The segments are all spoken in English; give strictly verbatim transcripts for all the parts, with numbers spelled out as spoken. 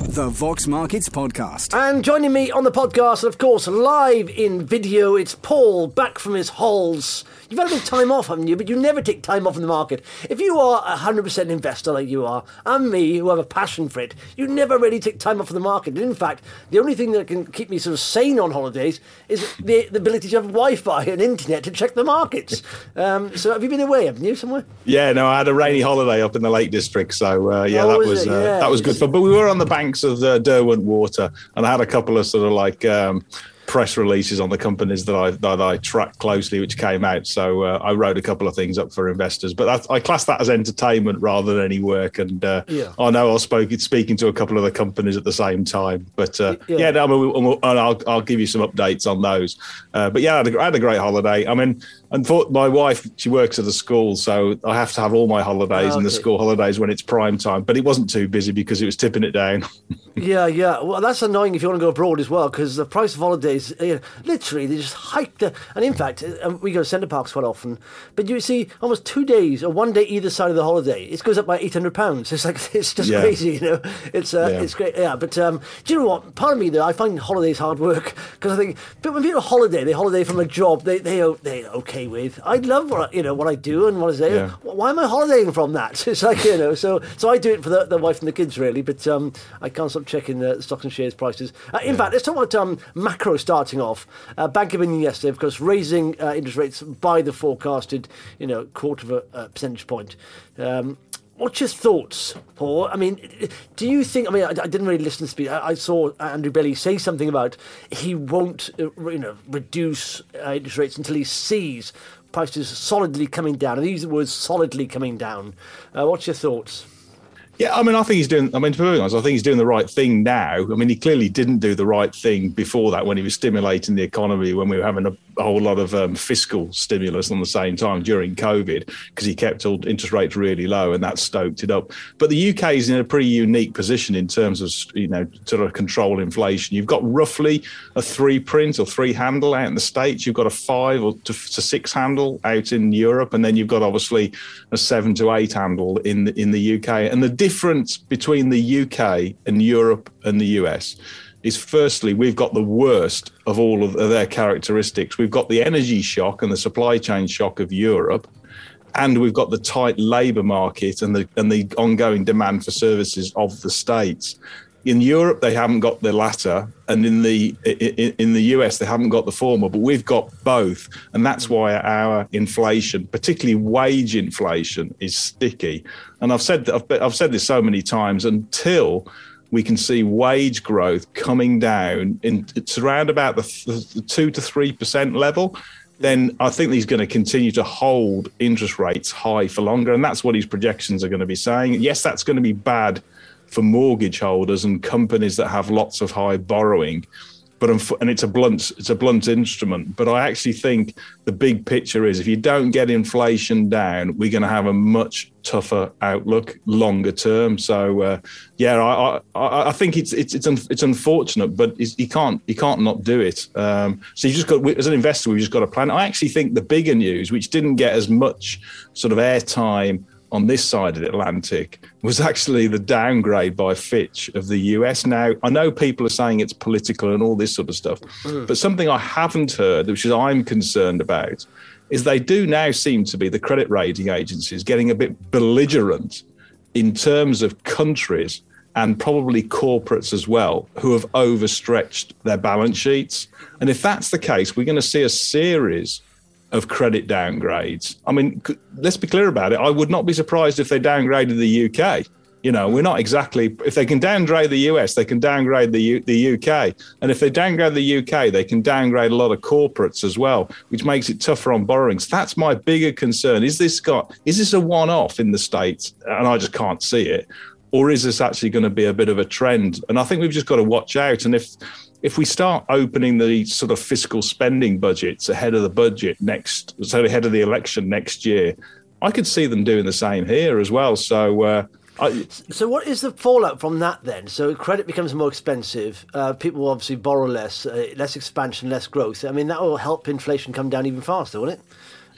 The Vox Markets Podcast. And joining me on the podcast, of course, live in video, it's Paul, back from his halls. You've had a bit of time off, haven't you? But you never take time off in the market. If you are a one hundred percent investor like you are, and me, who have a passion for it, you never really take time off of the market. And in fact, the only thing that can keep me sort of sane on holidays is the, the ability to have Wi-Fi and internet to check the markets. Um, so have you been away, haven't you, somewhere? Yeah, no, I had a rainy holiday up in the Lake District, so uh, yeah, oh, that was, was it? uh, yeah. that was good fun. But we were on the banks of the Derwent Water, and I had a couple of sort of like um, press releases on the companies that I that I track closely, which came out. So uh, I wrote a couple of things up for investors, but that, I class that as entertainment rather than any work. And uh, yeah. I know I was spoke, speaking to a couple of the companies at the same time, but uh, yeah, yeah no, I mean, we'll, I'll I'll give you some updates on those. Uh, but yeah, I had, a, I had a great holiday. I mean. And for my wife, she works at a school, so I have to have all my holidays oh, okay. and the school holidays when it's prime time. But it wasn't too busy because it was tipping it down. yeah, yeah. Well, that's annoying if you want to go abroad as well, because the price of holidays, you know, literally, they just hiked. The, and in fact, we go to Centre Parks quite often. But you see, almost two days or one day either side of the holiday, it goes up by eight hundred pounds. It's like, it's just yeah. crazy, you know. It's uh, yeah. it's great. Yeah, but um, do you know what? Part of me, though, I find holidays hard work because I think, but when people holiday, they holiday from a job, they, they, they okay with. I love what I, you know what I do and what I say. Yeah. Why am I holidaying from that? It's like you know. So so I do it for the, the wife and the kids really, but um, I can't stop checking the stocks and shares prices. Uh, in yeah. fact, let's talk about um, macro starting off. Uh, Bank of England yesterday, of course, raising uh, interest rates by the forecasted you know quarter of a uh, percentage point. Um, What's your thoughts, Paul? I mean, do you think? I mean, I, I didn't really listen to speak. I, I saw Andrew Bailey say something about he won't, uh, you know, reduce uh, interest rates until he sees prices solidly coming down. And he used the words solidly coming down. Uh, what's your thoughts? Yeah, I mean, I think he's doing, I mean, to be honest, I think he's doing the right thing now. I mean, he clearly didn't do the right thing before that when he was stimulating the economy, when we were having a, a whole lot of um, fiscal stimulus on the same time during COVID, because he kept all interest rates really low and that stoked it up. But the U K is in a pretty unique position in terms of, you know, sort of control inflation. You've got roughly a three print or three handle out in the States. You've got a five or to, to six handle out in Europe. And then you've got obviously a seven to eight handle in the, in the U K. And the difference between the U K and Europe and the U S is firstly, we've got the worst of all of their characteristics. We've got the energy shock and the supply chain shock of Europe, and we've got the tight labour market and the and the ongoing demand for services of the States. In Europe, they haven't got the latter, and in the in, in the U S, they haven't got the former, but we've got both. And that's why our inflation, particularly wage inflation, is sticky. And I've said that, I've, I've said this so many times, until we can see wage growth coming down in it's around about the, the two to three percent level, then I think he's going to continue to hold interest rates high for longer. And that's what his projections are going to be saying. Yes, that's going to be bad for mortgage holders and companies that have lots of high borrowing, but and it's a blunt it's a blunt instrument. But I actually think the big picture is, if you don't get inflation down, we're going to have a much tougher outlook longer term. So uh, yeah, I, I I think it's it's it's un, it's unfortunate, but it's, you can't you can't not do it. Um, so you just got, as an investor, we've just got to plan. I actually think the bigger news, which didn't get as much sort of airtime on this side of the Atlantic, was actually the downgrade by Fitch of the U S. Now, I know people are saying it's political and all this sort of stuff, mm. but something I haven't heard, which is I'm concerned about, is they do now seem to be, the credit rating agencies, getting a bit belligerent in terms of countries and probably corporates as well, who have overstretched their balance sheets. And if that's the case, we're going to see a series of credit downgrades. I mean, let's be clear about it. I would not be surprised if they downgraded the U K. You know, we're not exactly, if they can downgrade the U S, they can downgrade the U, the U K. And if they downgrade the U K, they can downgrade a lot of corporates as well, which makes it tougher on borrowings. That's my bigger concern. Is this got, is this a one-off in the States? And I just can't see it. Or is this actually going to be a bit of a trend? And I think we've just got to watch out. And if, If we start opening the sort of fiscal spending budgets ahead of the budget next, so ahead of the election next year, I could see them doing the same here as well. So, uh, I, so what is the fallout from that then? So credit becomes more expensive. Uh, people will obviously borrow less, uh, less expansion, less growth. I mean, that will help inflation come down even faster, won't it?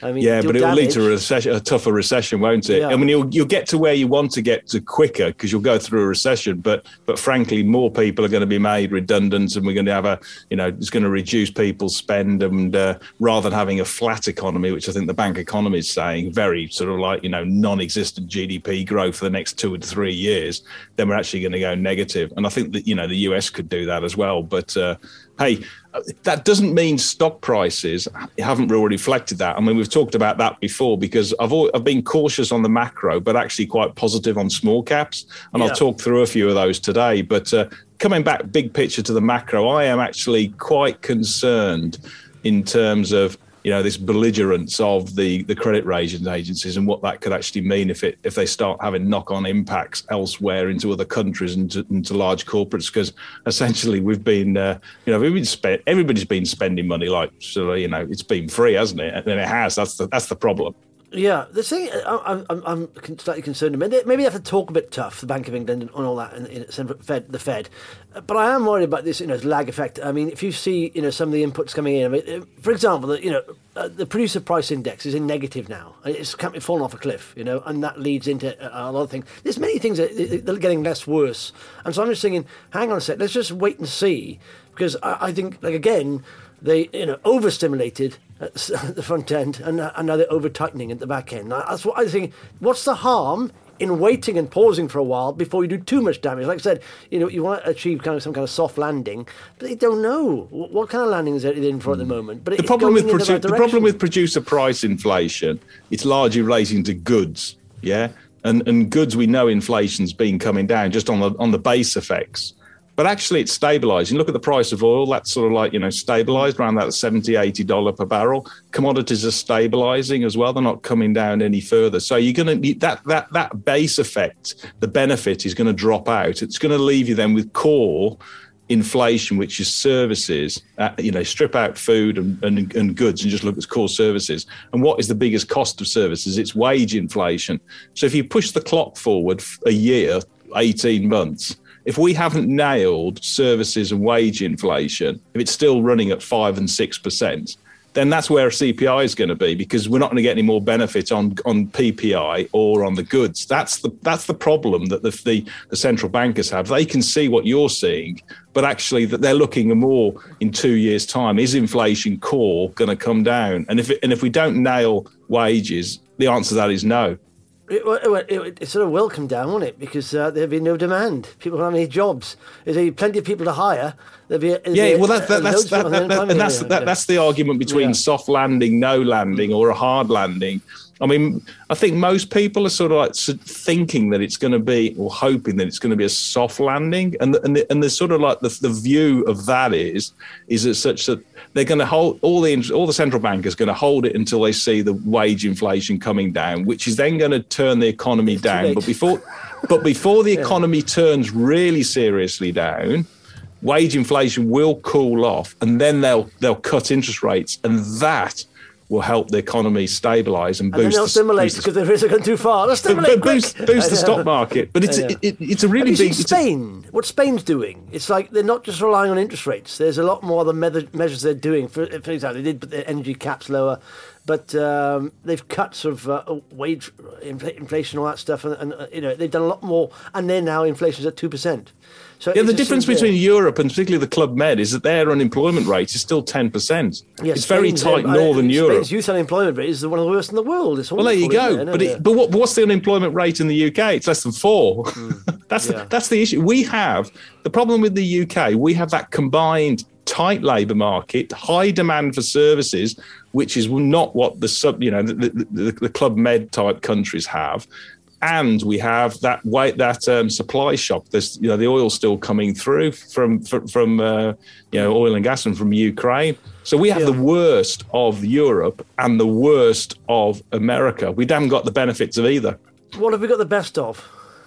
I mean, yeah, but it will lead damage. to a, recession, a tougher recession, won't it? Yeah. I mean, you'll you'll get to where you want to get to quicker because you'll go through a recession. But but frankly, more people are going to be made redundant, and we're going to have a you know it's going to reduce people's spend, and uh, rather than having a flat economy, which I think the bank economy is saying, very sort of like you know non-existent G D P growth for the next two to three years, then we're actually going to go negative. And I think that you know the U S could do that as well. But uh, hey, that doesn't mean stock prices haven't really reflected that. I mean, we've talked about that before because I've always, I've been cautious on the macro, but actually quite positive on small caps. And yeah. I'll talk through a few of those today. But uh, coming back big picture to the macro, I am actually quite concerned in terms of you know, this belligerence of the, the credit rating agencies and what that could actually mean if it if they start having knock-on impacts elsewhere into other countries and to, into large corporates. Because essentially we've been, uh, you know, we've been spent, everybody's been spending money like, so, you know, it's been free, hasn't it? And it has. That's the that's the problem. Yeah, the thing I'm, I'm, I'm slightly concerned. Maybe they have to talk a bit tough, the Bank of England and all that, and, and Fed, the Fed. But I am worried about this, you know, lag effect. I mean, if you see, you know, some of the inputs coming in, I mean, for example, the, you know, uh, the producer price index is in negative now. It's fallen off a cliff, you know, and that leads into a, a lot of things. There's many things that are getting less worse, and so I'm just thinking, hang on a sec, let's just wait and see, because I, I think, like again, they, you know, overstimulated at the front end, and, and now they're over tightening at the back end. Now, that's what I think. What's the harm in waiting and pausing for a while before you do too much damage? Like I said, you know, you want to achieve kind of some kind of soft landing, but they don't know what kind of landing is it in for at the moment. But the problem with produ- the, right the problem with producer price inflation, it's largely relating to goods, yeah, and and goods we know inflation's been coming down just on the on the base effects. But actually, it's stabilising. Look at the price of oil. That's sort of like, you know, stabilised around that seventy dollars, eighty dollars per barrel. Commodities are stabilising as well. They're not coming down any further. So you're going to need that, that, that base effect, the benefit is going to drop out. It's going to leave you then with core inflation, which is services, uh, you know, strip out food and, and, and goods and just look at core services. And what is the biggest cost of services? It's wage inflation. So if you push the clock forward a year, eighteen months, if we haven't nailed services and wage inflation, if it's still running at five and six percent, then that's where C P I is going to be, because we're not going to get any more benefit on, on P P I or on the goods. That's the that's the problem that the, the the central bankers have. They can see what you're seeing, but actually that they're looking more in two years' time. Is inflation core going to come down? And if it, and if we don't nail wages, the answer to that is no. It, it, it, it sort of will come down, won't it? Because uh, there'll be no demand. People don't have any jobs. There'll be plenty of people to hire. There'll be, there'll yeah, be well, that, that, that's that, that, that, and that's that, that's the argument between yeah. soft landing, no landing, or a hard landing. I mean, I think most people are sort of like thinking that it's going to be, or hoping that it's going to be a soft landing, and and the, and the sort of like the the view of that is is that such that they're going to hold all the all the central bankers going to hold it until they see the wage inflation coming down, which is then going to turn the economy it's down. But before, but before the economy yeah. turns really seriously down, wage inflation will cool off, and then they'll they'll cut interest rates, and that will help the economy stabilise and, and boost. And they'll the, stimulate because the risks are going too far. They'll stimulate boost, quick. boost the stock market. But it's it, it, it's a really Have you big. seen Spain, a, what Spain's doing, it's like they're not just relying on interest rates. There's a lot more other measures they're doing. For, for example, they did put their energy caps lower, but um, they've cut sort of uh, wage inflation, all that stuff, and, and uh, you know they've done a lot more. And then now inflation's at two percent. So yeah, the difference sort of, between yeah. Europe and particularly the Club Med is that their unemployment rate is still ten percent. Yeah, it's Spain's, very tight um, Northern uh, Europe. Spain's youth unemployment rate is one of the worst in the world. It's well, there you go. But it, but what, what's the unemployment rate in the U K? It's less than four. Mm, that's yeah. the, that's the issue. We have the problem with the U K. We have that combined tight labour market, high demand for services, which is not what the sub, you know, the, the, the, the Club Med type countries have. And we have that way, that um, supply shock. There's, you know, the oil's still coming through from from, from uh, you know, oil and gas and from Ukraine. So we have yeah. the worst of Europe and the worst of America. We haven't got the benefits of either. What have we got the best of?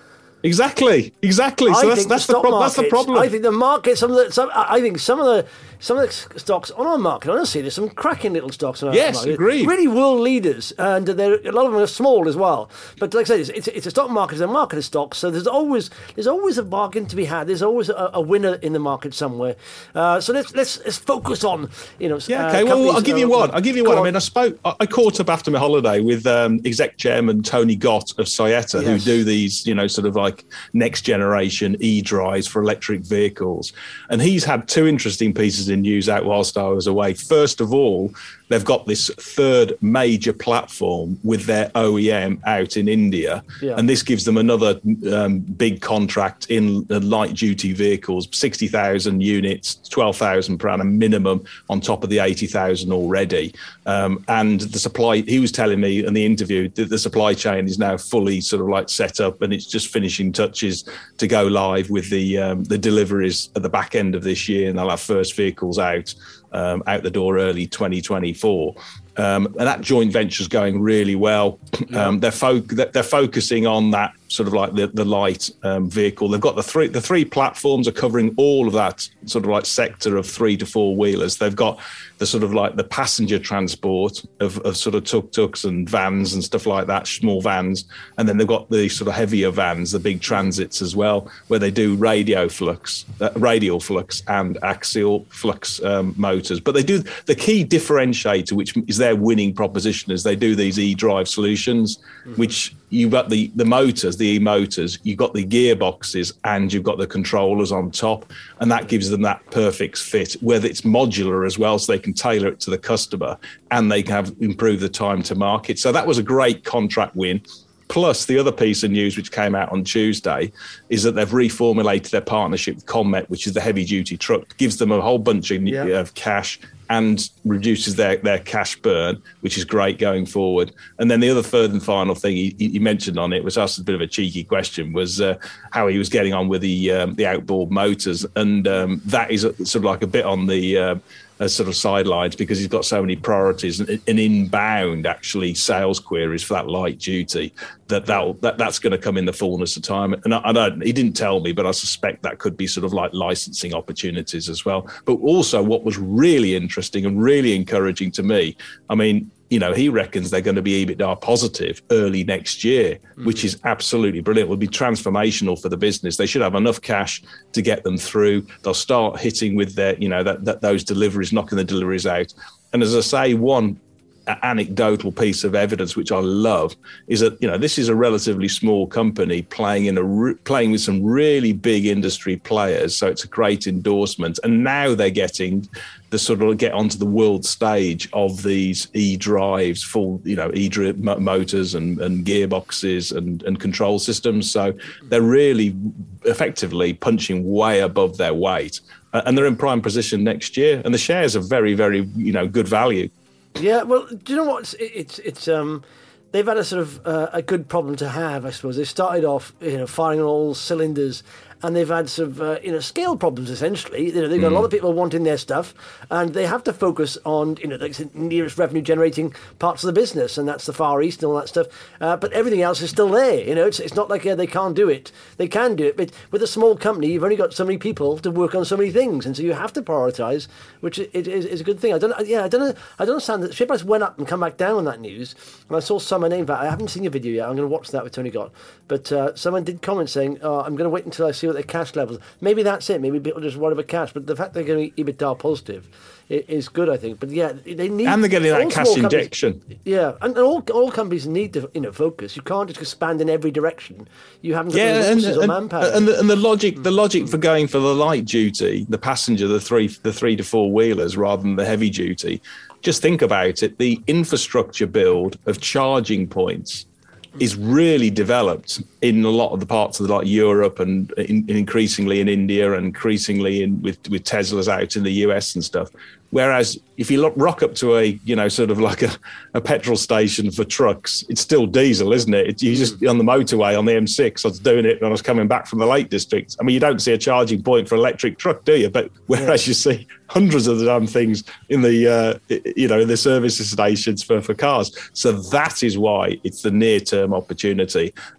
Exactly, exactly. So I that's think that's the, the, stock pro- that's the markets- problem. I think the market, some of the, some, I I think some of the, some of the stocks on our market, honestly, there's some cracking little stocks on our Yes, market. agreed. Really world leaders, and they're, a lot of them are small as well. But like I said, it's, it's, it's a stock market, it's a market of stocks, so there's always there's always a bargain to be had. There's always a, a winner in the market somewhere. Uh, so let's let's let's focus on, you know. Yeah, uh, okay. Well, companies- I'll give you uh, one. I'll give you go one. I on. mean, I spoke. I I caught up after my holiday with um, exec chairman Tony Gott of Sayeta, who Yes. do these, you know, sort of like next generation e-drives for electric vehicles, and he's had two interesting pieces in news out whilst I was away. First of all, they've got this third major platform with their O E M out in India, Yeah. and this gives them another um, big contract in uh, light duty vehicles, sixty thousand units, twelve thousand per annum minimum on top of the eighty thousand already. Um, and the supply, he was telling me in the interview that the supply chain is now fully sort of like set up, and it's just finishing touches to go live with the um, the deliveries at the back end of this year, and they'll have first vehicles out um, out the door early twenty twenty-four. Um, and that joint venture is going really well. Um, they're, fo- they're focusing on that sort of like the, the light um, vehicle. They've got the three the three platforms are covering all of that sort of like sector of three to four wheelers. They've got the sort of like the passenger transport of, of sort of tuk-tuks and vans and stuff like that, small vans. And then they've got the sort of heavier vans, the big transits as well, where they do radio flux, uh, radial flux and axial flux um, motors. But they do the key differentiator, which is their winning proposition, is they do these e-drive solutions, mm-hmm. which you've got the, the motors, the e-motors, you've got the gearboxes, and you've got the controllers on top. And that gives them that perfect fit, whether it's modular as well, so they can tailor it to the customer, and they can have improve the time to market. So that was a great contract win. Plus, the other piece of news which came out on Tuesday is that they've reformulated their partnership with Comet, which is the heavy-duty truck, gives them a whole bunch of, Yeah. of cash and reduces their, their cash burn, which is great going forward. And then the other third and final thing he, he mentioned on it, was asked a bit of a cheeky question, was uh, how he was getting on with the um, the outboard motors. And um, that is a, sort of like a bit on the uh, uh, sort of sidelines, because he's got so many priorities and, and inbound actually sales queries for that light duty that that'll, that that's going to come in the fullness of time. And I, I don't, he didn't tell me, but I suspect that could be sort of like licensing opportunities as well. But also what was really interesting and really encouraging to me, I mean, you know, he reckons they're going to be EBITDA positive early next year, mm. which is absolutely brilliant. It will be transformational for the business. They should have enough cash to get them through. They'll start hitting with their, you know, that, that those deliveries, knocking the deliveries out. And as I say, one anecdotal piece of evidence which I love is that, you know, this is a relatively small company playing in a re- playing with some really big industry players, so it's a great endorsement. And now they're getting the sort of get onto the world stage of these e-drives, full, you know, e-drive motors and, and gearboxes and, and control systems. So they're really effectively punching way above their weight, uh, and they're in prime position next year. And the shares are very, very, you know, good value. Yeah, well, do you know what? It's it's, it's um, they've had a sort of uh, a good problem to have, I suppose. They started off, you know, firing on all cylinders, and they've had sort of uh, you know scale problems essentially. You know, they've got mm. a lot of people wanting their stuff, and they have to focus on you know the nearest revenue generating parts of the business, and that's the Far East and all that stuff. Uh, but everything else is still there. You know, it's it's not like uh, they can't do it. They can do it, but with a small company, you've only got so many people to work on so many things, and so you have to prioritise, which is, is, is a good thing. I don't yeah I don't know I don't understand that the share price went up and come back down on that news. And I saw someone name that I haven't seen your video yet. I'm going to watch that with Tony Gott, but uh, someone did comment saying, oh, I'm going to wait until I see what their cash levels. Maybe that's it. Maybe people just worry about cash, but the fact they're going to be EBITDA positive is good, I think. But yeah, they need, and they're getting that cash injection. Yeah, and all all companies need to you know focus. You can't just expand in every direction. You haven't got yeah, the resources and, or and, manpower. And the, and the logic, the logic for going for the light duty, the passenger, the three, the three to four wheelers rather than the heavy duty. Just think about it. The infrastructure build of charging points is really developed in a lot of the parts of the, like Europe and in, increasingly in India and increasingly in with, with Teslas out in the U S and stuff. Whereas if you look, rock up to a, you know, sort of like a, a petrol station for trucks, it's still diesel, isn't it? It you just on the motorway on the M six. I was doing it when I was coming back from the Lake District. I mean, you don't see a charging point for an electric truck, do you? But whereas yeah. you see hundreds of the damn things in the, uh, you know, in the service stations for, for cars. So that is why it's the near-term opportunity.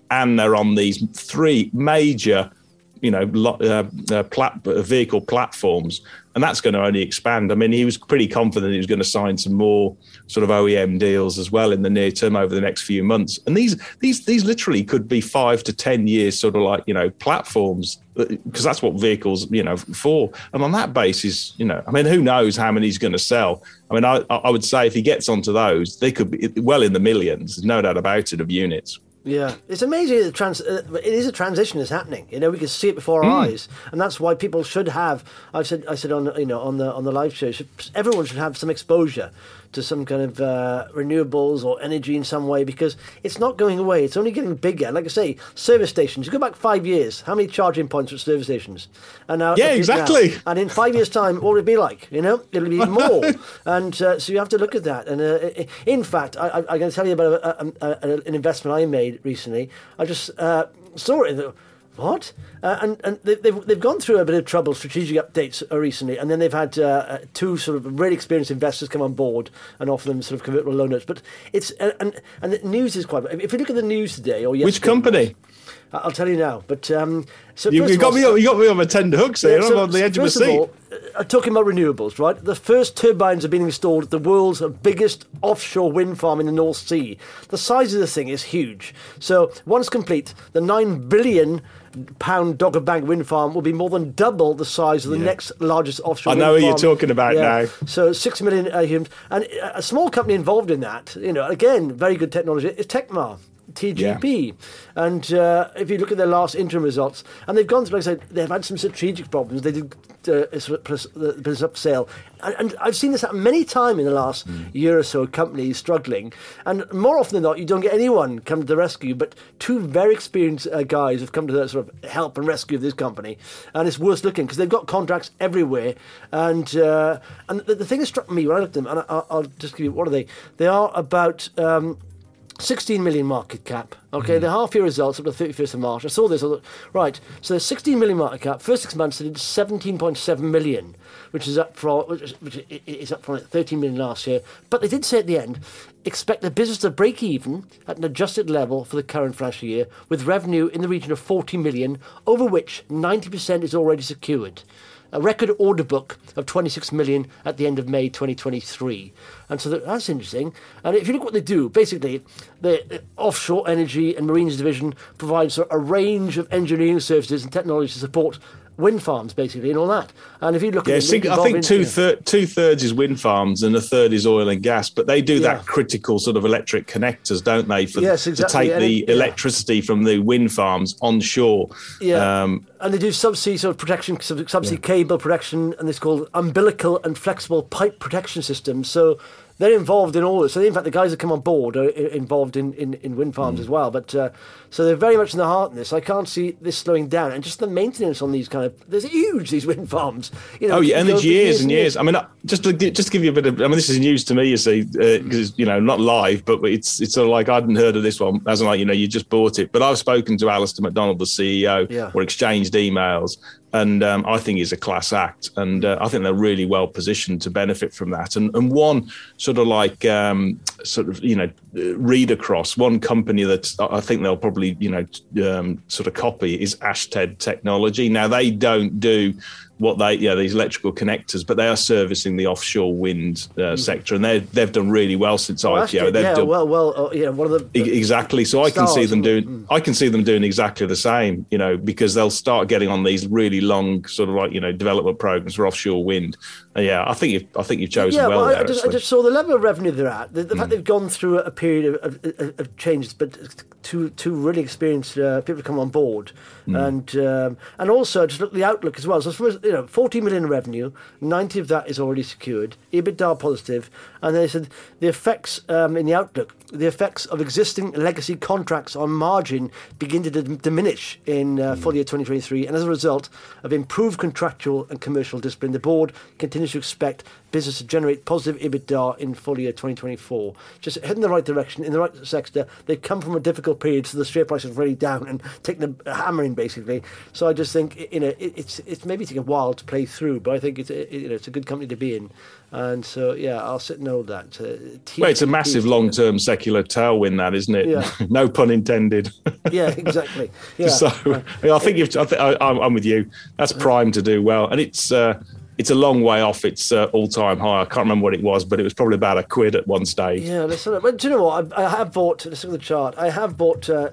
and they're on these three major, you know, lo- uh, uh, plat- vehicle platforms, and that's going to only expand. I mean, he was pretty confident he was going to sign some more sort of O E M deals as well in the near term over the next few months. And these these these literally could be five to ten years, sort of like, you know, platforms, because that's what vehicles, you know, for. And on that basis, you know, I mean, who knows how many he's going to sell? I mean, I I would say if he gets onto those, they could be well in the millions, no doubt about it, of units. Yeah, it's amazing. The trans- uh, it is a transition that's happening. You know, we can see it before our mm. eyes, and that's why people should have. I said, I said on you know on the on the live show, should, everyone should have some exposure to some kind of uh, renewables or energy in some way, because it's not going away. It's only getting bigger. Like I say, service stations. You go back five years. How many charging points at service stations? And now, yeah, exactly. Now, and in five years' time, what will it be like? You know, it'll be more. And uh, so you have to look at that. And uh, in fact, I, I, I'm going to tell you about a, a, a, an investment I made recently. I just uh, saw it. What? Uh, and and they, they've they've gone through a bit of trouble, strategic updates uh, recently, and then they've had uh, two sort of really experienced investors come on board and offer them sort of convertible loan notes. But it's uh, and and the news is quite. If you look at the news today or yesterday, which company? I'll tell you now. But um, so you, you got all, me. On, you got me on a tender hook, so yeah, I'm so, on the edge of a seat. All, uh, talking about renewables, right? The first turbines have been installed at the world's biggest offshore wind farm in the North Sea. The size of the thing is huge. So once complete, the nine billion pound Dogger Bank wind farm will be more than double the size of the yeah. next largest offshore I wind know farm. what you're talking about yeah. now. So six million uh, humans. And a small company involved in that, you know, again, very good technology, is Tecmar. T G P, yeah. and uh, if you look at their last interim results, and they've gone through, like I said, they've had some strategic problems. They did uh, sort of put the business up for sale, and, and I've seen this happen many times in the last mm. year or so. Companies struggling, and more often than not, you don't get anyone come to the rescue. But two very experienced uh, guys have come to the sort of help and rescue of this company, and it's worth looking because they've got contracts everywhere. And uh, and the, the thing that struck me when I looked at them, and I, I'll just give you, what are they? They are about Um, sixteen million market cap. Okay, mm. the half year results up to the thirty-first of March. I saw this. I thought, right, so there's sixteen million market cap. First six months, they did seventeen point seven million, which is up from which is, which is up from thirteen million last year. But they did say at the end, expect the business to break even at an adjusted level for the current financial year, with revenue in the region of forty million, over which ninety percent is already secured. A record order book of twenty-six million at the end of May twenty twenty-three. And so that, that's interesting. And if you look what they do, basically, the offshore energy and marines division provides a range of engineering services and technology to support wind farms, basically, and all that. And if you look yeah, at it, I think two, thir- two thirds is wind farms and a third is oil and gas, but they do that yeah. critical sort of electric connectors, don't they, for yes, exactly. to take and the it, electricity yeah. from the wind farms onshore. Yeah, um, and they do subsea sort of protection, subsea yeah. cable protection, and it's called umbilical and flexible pipe protection systems. So they're involved in all this. So in fact, the guys that come on board are involved in, in, in wind farms mm. as well. But uh, so they're very much in the heart of this. I can't see this slowing down. And just the maintenance on these kind of, there's huge, these wind farms. You know, oh yeah, and there's years, years and years. years. I mean, just to just to give you a bit of, I mean, this is news to me, you see, because uh, you know, not live, but it's it's sort of like I hadn't heard of this one. As in, like, you know, you just bought it. But I've spoken to Alistair McDonald, the C E O, yeah. or exchanged emails. And um, I think he's a class act, and uh, I think they're really well positioned to benefit from that. And and one sort of like um, sort of you know read across one company that I think they'll probably you know um, sort of copy is Ashtead Technology. Now they don't do what they yeah these electrical connectors, but they are servicing the offshore wind uh, mm. sector, and they they've done really well since well, I P O. They've yeah, done, well, well, uh, yeah, one of the, the exactly. So I can see them doing. Mm. I can see them doing exactly the same, you know, because they'll start getting on these really long sort of like you know development programs for offshore wind. Uh, yeah, I think you've I think you've chosen yeah, well. well there, I, just, I just saw the level of revenue they're at. The, the mm. fact they've gone through a period of, of, of changes, but two two really experienced uh, people come on board, mm. and um, and also just look at the outlook as well. So for, you know, forty million revenue, ninety of that is already secured, EBITDA positive, and they said the effects um, in the outlook, the effects of existing legacy contracts on margin begin to d- diminish in uh, mm. full year twenty twenty-three, and as a result, of improved contractual and commercial discipline. The board continues to expect business to generate positive EBITDA in full year twenty twenty-four. Just heading in the right direction, in the right sector. They've come from a difficult period, so the share price is really down and taking a hammering, basically. So I just think, you know, it, it's it's maybe taking a while to play through, but I think it's a, you know, it's a good company to be in. And so, yeah, I'll sit and hold that. Uh, T- well, it's a massive long-term secular tailwind, that, isn't it? Yeah. No pun intended. Yeah, exactly. Yeah. So I think if, I think I, I'm with you. That's primed to do well, and it's uh, it's a long way off its uh, all-time high. I can't remember what it was, but it was probably about a quid at one stage. Yeah, listen. But do you know what? I, I have bought. Let's look at the chart. I have bought. Uh,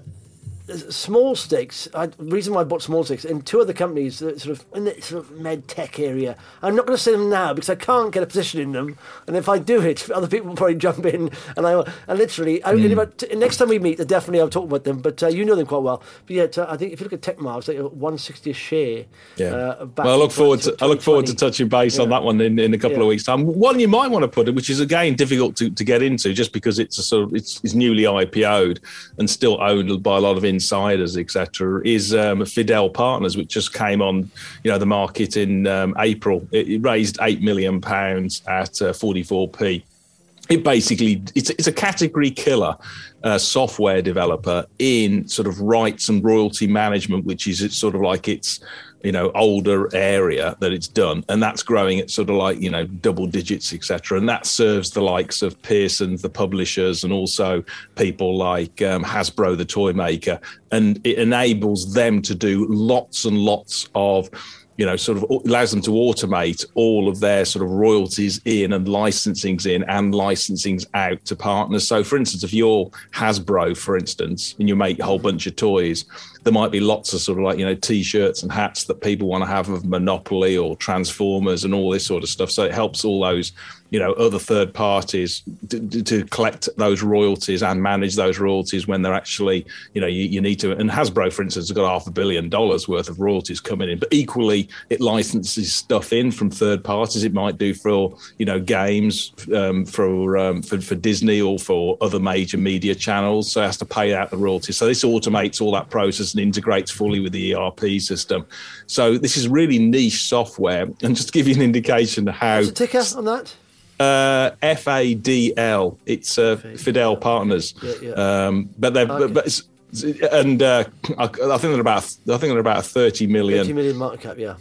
small stakes. I, the reason why I bought small stakes in two other companies that sort of in the sort of med tech area. I'm not going to say them now because I can't get a position in them, and if I do it, other people will probably jump in. And I and literally, I, mm. in about, next time we meet, definitely I'll talk about them. But uh, you know them quite well. But yeah, I think if you look at Techmark, it's like one sixty a share. Yeah. Uh, well, I look forward to I look forward to touching base yeah. on that one in, in a couple yeah. of weeks' time. One you might want to put it, which is again difficult to, to get into, just because it's a sort of it's, it's newly I P O'd and still owned by a lot of insiders, et cetera, is um, Fidel Partners, which just came on, you know, the market in um, April. It, it raised eight million pounds at uh, forty-four p. It basically, it's, it's a category killer uh, software developer in sort of rights and royalty management, which is it's sort of like its, you know, older area that it's done. And that's growing at sort of like, you know, double digits, et cetera. And that serves the likes of Pearson, the publishers, and also people like um, Hasbro, the toy maker. And it enables them to do lots and lots of, you know, sort of allows them to automate all of their sort of royalties in and licensings in and licensings out to partners. So, for instance, if you're Hasbro, for instance, and you make a whole bunch of toys, there might be lots of sort of like, you know, T-shirts and hats that people want to have of Monopoly or Transformers and all this sort of stuff. So it helps all those, you know, other third parties to, to collect those royalties and manage those royalties when they're actually, you know, you, you need to. And Hasbro, for instance, has got half a billion dollars worth of royalties coming in. But equally, it licenses stuff in from third parties. It might do for, you know, games, um, for, um, for for Disney or for other major media channels. So it has to pay out the royalties. So this automates all that process and integrates fully with the E R P system. So this is really niche software. And just to give you an indication of how... What's the ticker on that? Uh, F A D L. It's uh, Fidel Partners. Yeah, yeah. Um, but they're... Okay. But, but it's, and uh, I, I think they're about I think they're about thirty million. thirty million market cap, yeah.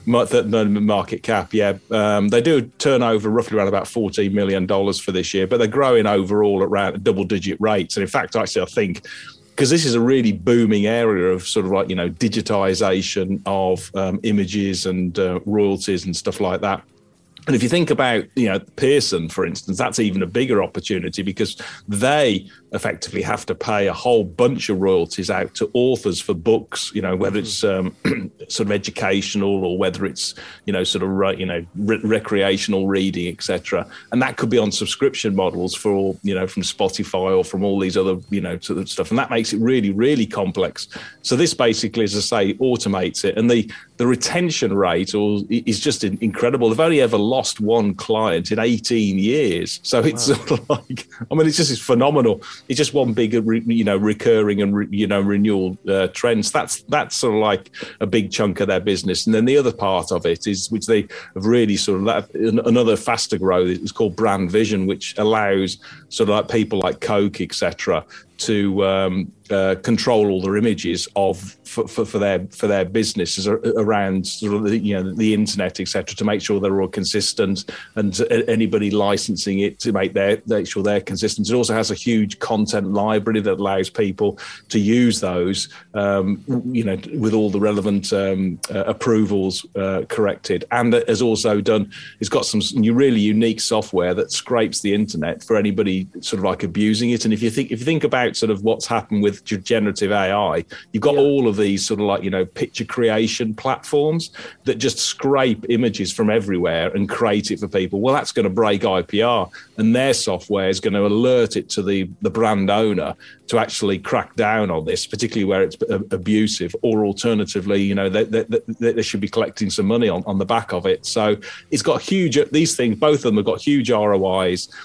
Market cap, yeah. Um, they do turn over roughly around about fourteen million dollars for this year, but they're growing overall at around double-digit rates. And in fact, actually, I think because this is a really booming area of sort of like, you know, digitization of um, images and uh, royalties and stuff like that. And if you think about, you know, Pearson, for instance, that's even a bigger opportunity because they effectively have to pay a whole bunch of royalties out to authors for books, you know, whether it's um, sort of educational or whether it's, you know, sort of, you know, re- recreational reading, et cetera. And that could be on subscription models for, you know, from Spotify or from all these other, you know, sort of stuff. And that makes it really, really complex. So this basically, as I say, automates it. And the, the retention rate or, is just incredible. They've only ever lost one client in eighteen years. So it's wow. sort of like, I mean, it's just it's phenomenal. It's just one big, you know, recurring and, re, you know, renewal uh, trends. That's that's sort of like a big chunk of their business. And then the other part of it is, which they have really sort of, that, another faster growth is called Brand Vision, which allows sort of like people like Coke, et cetera, to um, uh, control all their images of for, for, for their for their businesses around sort of the, you know, the internet, et cetera, to make sure they're all consistent, and anybody licensing it to make their make sure they're consistent. It also has a huge content library that allows people to use those, um, you know, with all the relevant um, uh, approvals uh, corrected, and it has also done. It's got some really unique software that scrapes the internet for anybody sort of like abusing it. And if you think if you think about sort of what's happened with generative A I, you've got yeah. all of these sort of like, you know, picture creation platforms that just scrape images from everywhere and create it for people. Well, that's going to break I P R, and their software is going to alert it to the, the brand owner to actually crack down on this, particularly where it's abusive, or alternatively, you know, they, they, they, they should be collecting some money on, on the back of it. So it's got huge, these things, both of them have got huge R O Is.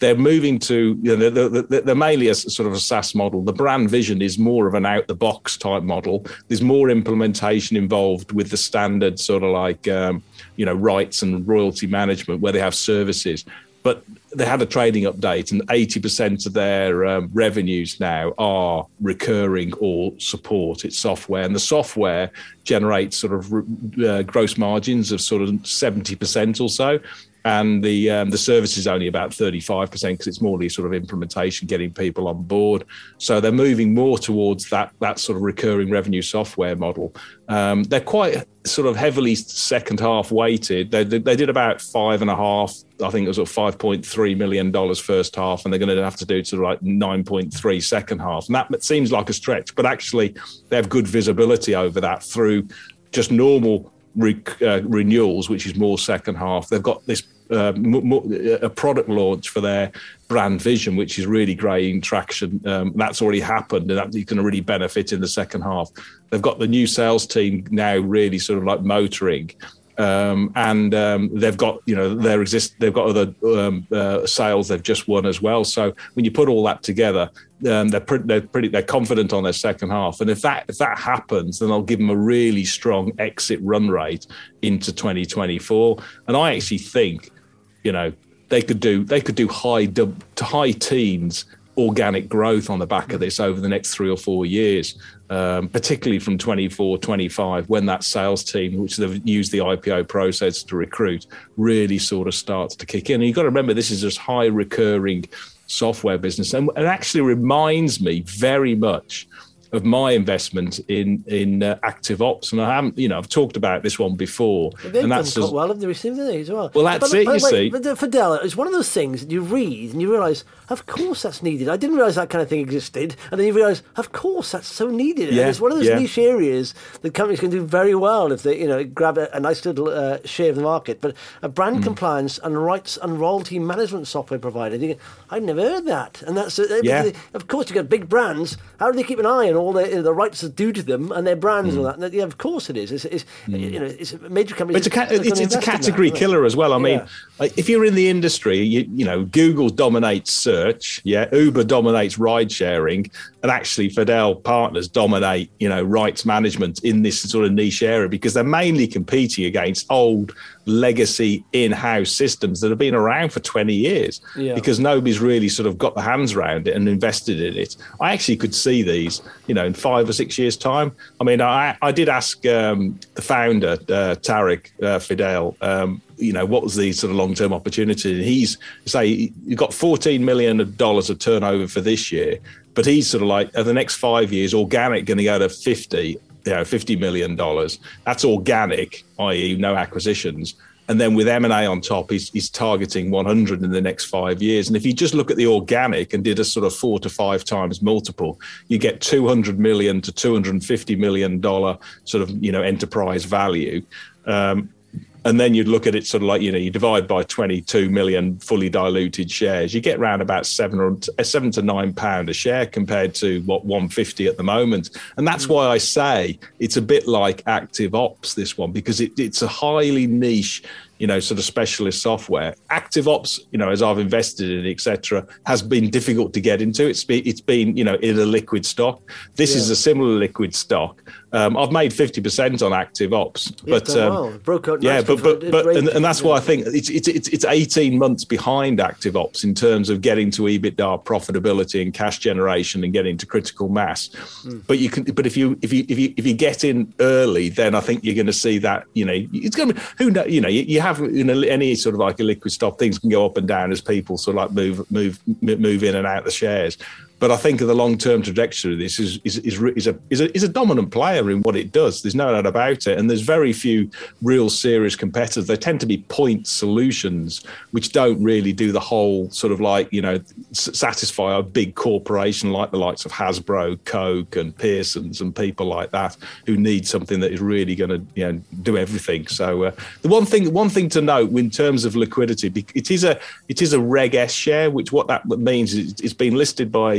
they're moving to, you know, they're, they're, they're mainly a sort of a SaaS model. The brand vision is more of an out-the-box type model. There's more implementation involved with the standard sort of like, um, you know, rights and royalty management where they have services. But they had a trading update, and eighty percent of their um, revenues now are recurring or support. It's software, and the software generates sort of uh, gross margins of sort of seventy percent or so. And the um, the service is only about thirty-five percent because it's more the sort of implementation, getting people on board. So they're moving more towards that that sort of recurring revenue software model. Um, they're quite sort of heavily second half weighted. They, they, they did about five and a half, I think it was sort of five point three million dollars first half, and they're going to have to do sort of like nine point three second half. And that seems like a stretch, but actually they have good visibility over that through just normal re, uh, renewals, which is more second half. They've got this Uh, more, a product launch for their brand vision, which is really gaining traction. Um, that's already happened, and that's going to really benefit in the second half. They've got the new sales team now really sort of like motoring, um, and um, they've got, you know, their exist. They've got other um, uh, sales they've just won as well. So when you put all that together, um, they're pretty, they're pretty, they're confident on their second half. And if that if that happens, then I'll give them a really strong exit run rate into twenty twenty-four. And I actually think, you know, they could do they could do high dub, to high teens organic growth on the back of this over the next three or four years, um, particularly from twenty-four, twenty-five, when that sales team, which they've used the I P O process to recruit, really sort of starts to kick in. And you've got to remember, this is just high recurring software business, and it actually reminds me very much of my investment in in uh, Active Ops. And I haven't, you know, I've talked about this one before. They've and done that's quite just, well, have they received it as well? Well, that's but, it, but, you wait, see. But for Dell, it's one of those things that you read and you realise, of course that's needed. I didn't realise that kind of thing existed. And then you realise, of course that's so needed. Yeah, and it's one of those yeah. niche areas that companies can do very well if they, you know, grab a, a nice little uh, share of the market. But a brand mm. compliance and rights and royalty management software provider, you go, I've never heard that. And that's, uh, yeah. of course, you've got big brands. How do they keep an eye on all the, you know, the rights that's due to them and their brands mm. and all that? And, yeah, of course it is. It's, it's mm. you know, it's a major company. It's a, ca- it's, it's a category that, killer as well. I mean, yeah. like, if you're in the industry, you, you know, Google dominates search, yeah, Uber dominates ride sharing, and actually Fidel Partners dominate, you know, rights management in this sort of niche area because they're mainly competing against old legacy in-house systems that have been around for twenty years yeah. because nobody's really sort of got their hands around it and invested in it. I actually could see these, you know, in five or six years' time. I mean, I, I did ask um, the founder, uh, Tarek uh, Fidel, um, you know, what was the sort of long-term opportunity? And he's, say, you've got fourteen million dollars of turnover for this year, but he's sort of like, over the next five years, organic going to go to fifty, you know, fifty million dollars. That's organic, that is no acquisitions. And then with M and A on top, he's, he's targeting one hundred in the next five years. And if you just look at the organic and did a sort of four to five times multiple, you get two hundred million to two hundred fifty million dollars sort of, you know, enterprise value. Um, And then you'd look at it sort of like, you know, you divide by twenty-two million fully diluted shares, you get around about seven or seven to nine pound a share compared to what one fifty at the moment. And that's why I say it's a bit like Active Ops, this one, because it, it's a highly niche, you know, sort of specialist software. Active Ops, you know, as I've invested in, et cetera, has been difficult to get into. It's been, it's been, you know, in a liquid stock. This yeah. is a similar liquid stock. Um, I've made fifty percent on Active Ops, yeah, but um, well. broke out yeah, but but but, and, and that's yeah. why I think it's it's it's it's eighteen months behind Active Ops in terms of getting to EBITDA profitability and cash generation and getting to critical mass. Mm. But you can, but if you if you if you if you get in early, then I think you're going to see that, you know, it's going to be, who know, you know, you, you have, you know, any sort of like a liquid stock, things can go up and down as people sort of like move move move in and out the shares. But I think of the long-term trajectory of this is is is, is, a, is, a, is a dominant player in what it does. There's no doubt about it. And there's very few real serious competitors. They tend to be point solutions, which don't really do the whole sort of like, you know, satisfy a big corporation like the likes of Hasbro, Coke and Pearson's and people like that who need something that is really going to, you know, do everything. So uh, the one thing one thing to note in terms of liquidity, it is a it is a Reg S share, which what that means is it's been listed by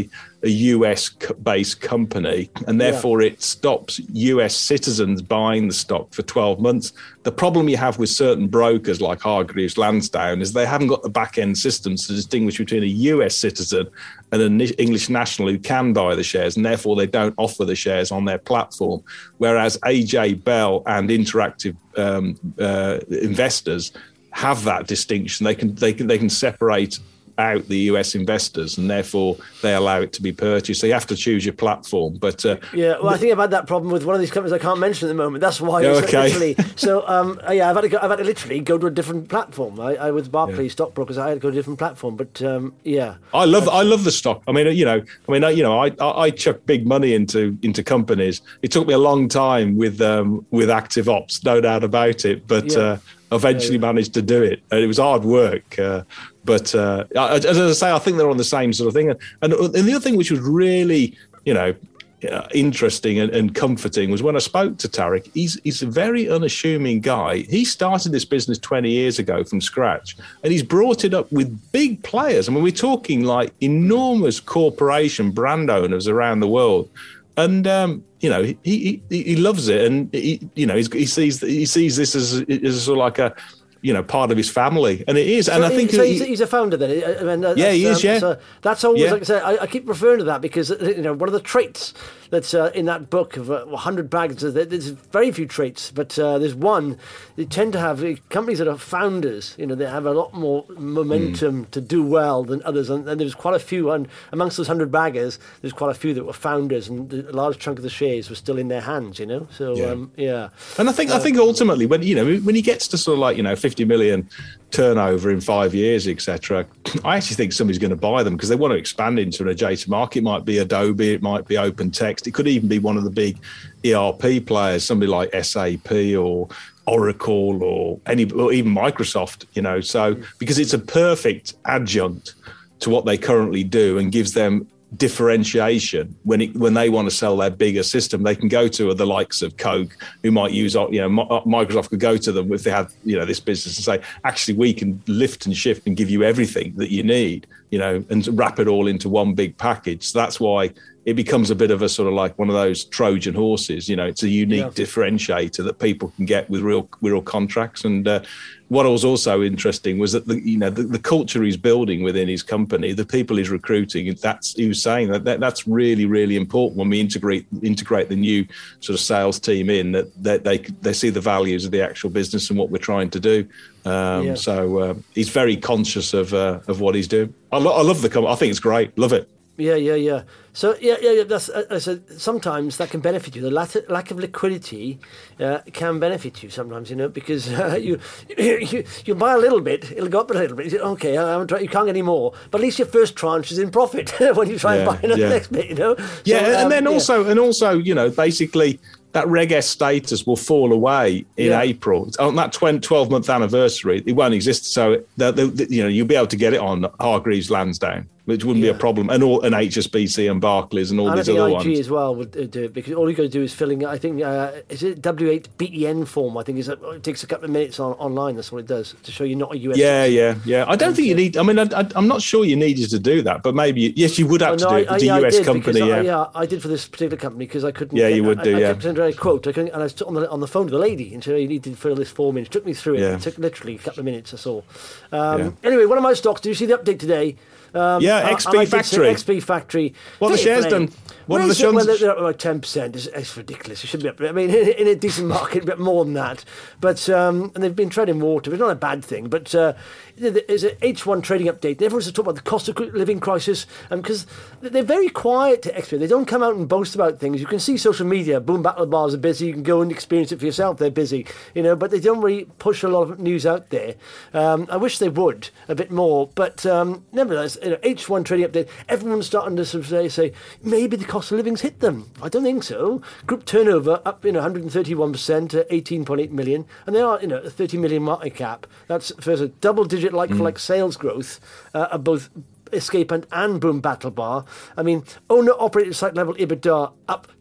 a, a U S-based company, and therefore yeah. it stops U S citizens buying the stock for twelve months. The problem you have with certain brokers like Hargreaves Lansdown is they haven't got the back-end systems to distinguish between a U S citizen and an English national who can buy the shares, and therefore they don't offer the shares on their platform. Whereas A J Bell and Interactive um, uh, investors have that distinction. They can they can they can separate out the U S investors, and therefore they allow it to be purchased. So you have to choose your platform. But uh, yeah, well, I think I've had that problem with one of these companies I can't mention at the moment. That's why. Oh, it's okay. Literally. So um, yeah, I've had to go, I've had to literally go to a different platform. I, I with Barclays yeah. stockbrokers, I had to go to a different platform. But um, yeah, I love I love the stock. I mean, you know, I mean, you know, I I, I chuck big money into into companies. It took me a long time with um, with Active Ops, no doubt about it. But yeah. uh, eventually yeah, yeah. managed to do it. And it was hard work. Uh, But uh, as I say, I think they're on the same sort of thing. And, and, and the other thing which was really, you know, uh, interesting and, and comforting was when I spoke to Tarek. He's he's a very unassuming guy. He started this business twenty years ago from scratch, and he's brought it up with big players. I mean, we're talking like enormous corporation brand owners around the world. And um, you know, he, he he loves it, and he you know he's, he sees he sees this as, as sort of like a, you know, part of his family, and it is. And so I think so he, he's, he's a founder then. I mean, yeah, he is. Um, yeah, so that's always yeah. like I said. I, I keep referring to that because you know one of the traits that's uh, in that book of uh, one hundred bags. There's very few traits, but uh, there's one. They tend to have uh, companies that are founders. You know, they have a lot more momentum mm. to do well than others, and, and there's quite a few. And amongst those hundred baggers, there's quite a few that were founders, and a large chunk of the shares were still in their hands. You know, so yeah. Um, yeah. And I think uh, I think ultimately, when you know, when he gets to sort of like you know fifty million turnover in five years, et cetera, I actually think somebody's going to buy them because they want to expand into an adjacent market. It might be Adobe, it might be Open Text, it could even be one of the big E R P players, somebody like S A P or Oracle or any, or even Microsoft. You know, so because it's a perfect adjunct to what they currently do and gives them differentiation when it, when they want to sell their bigger system. They can go to the likes of Coke, who might use, you know, Microsoft could go to them if they have, you know, this business and say, actually, we can lift and shift and give you everything that you need, you know, and wrap it all into one big package. So that's why it becomes a bit of a sort of like one of those Trojan horses. You know, it's a unique yeah. differentiator that people can get with real real contracts. And uh, what was also interesting was that the you know the, the culture he's building within his company, the people he's recruiting. That's he was saying that, that that's really really important when we integrate integrate the new sort of sales team in, that, that they they see the values of the actual business and what we're trying to do. Um, yeah. So uh, he's very conscious of uh, of what he's doing. I, lo- I love the company. I think it's great. Love it. Yeah, yeah, yeah. So yeah, yeah, yeah. That's I said. Sometimes that can benefit you. The lack, lack of liquidity uh, can benefit you sometimes, you know, because uh, you, you you buy a little bit, it'll go up a little bit. You say, okay, I'm try, you can't get any more, but at least your first tranche is in profit when you try yeah, and buy another yeah. next bit, you know. Yeah, so, and um, then yeah. also, and also, you know, basically, that Reg S status will fall away in yeah. April. On that twelve-month anniversary, it won't exist. So, the, the, the, you know, you'll be able to get it on Hargreaves Lansdown, which wouldn't yeah. be a problem. And all, and H S B C and Barclays and all and these I think other I G ones. as well would do it, because all you got to do is filling. I think uh, is it W eight B E N form. I think is it takes a couple of minutes on online. That's what it does to show you're not a U S. Yeah, yeah, yeah. I don't and, think you uh, need. I mean, I, I, I'm not sure you needed to do that, but maybe yes, you would have Oh, to no, do I, it. If I, it's a yeah, U S I did, company, because yeah. I, yeah, I did for this particular company because I couldn't. Yeah, get, you would I, do, I, yeah. I kept sending her a quote, I couldn't, and I was on the on the phone to the lady, and she needed to fill this form in. She took me through it. Yeah. It took literally a couple of minutes. That's all. Um, Yeah. Anyway, one of my stocks. Did you see the update today? Um, Yeah, I- X P I like this, uh, Factory. X P Factory. What have the Fair shares play. done? What Where are the is it? Well, shares- they're, they're like ten percent. It's, it's ridiculous. It should be up. I mean, in, in a decent market, a bit more than that. But um, and they've been treading water. It's not a bad thing. But uh, there's an H one trading update. Everyone's talking about the cost of living crisis, because um, they're very quiet to X P. They don't come out and boast about things. You can see social media. Boom, battle bars are busy. You can go and experience it for yourself. They're busy, you know. But they don't really push a lot of news out there. Um, I wish they would a bit more. But um, nevertheless, you know, H one trading update. Everyone's starting to sort of say, say maybe the cost of living's hit them. I don't think so. Group turnover up, you know, one hundred thirty-one percent to eighteen point eight million, and they are, you know, a thirty million market cap. That's first a double-digit like-for-like mm. sales growth uh, of both Escape and, and Boom Battle Bar. I mean, owner-operated site-level EBITDA up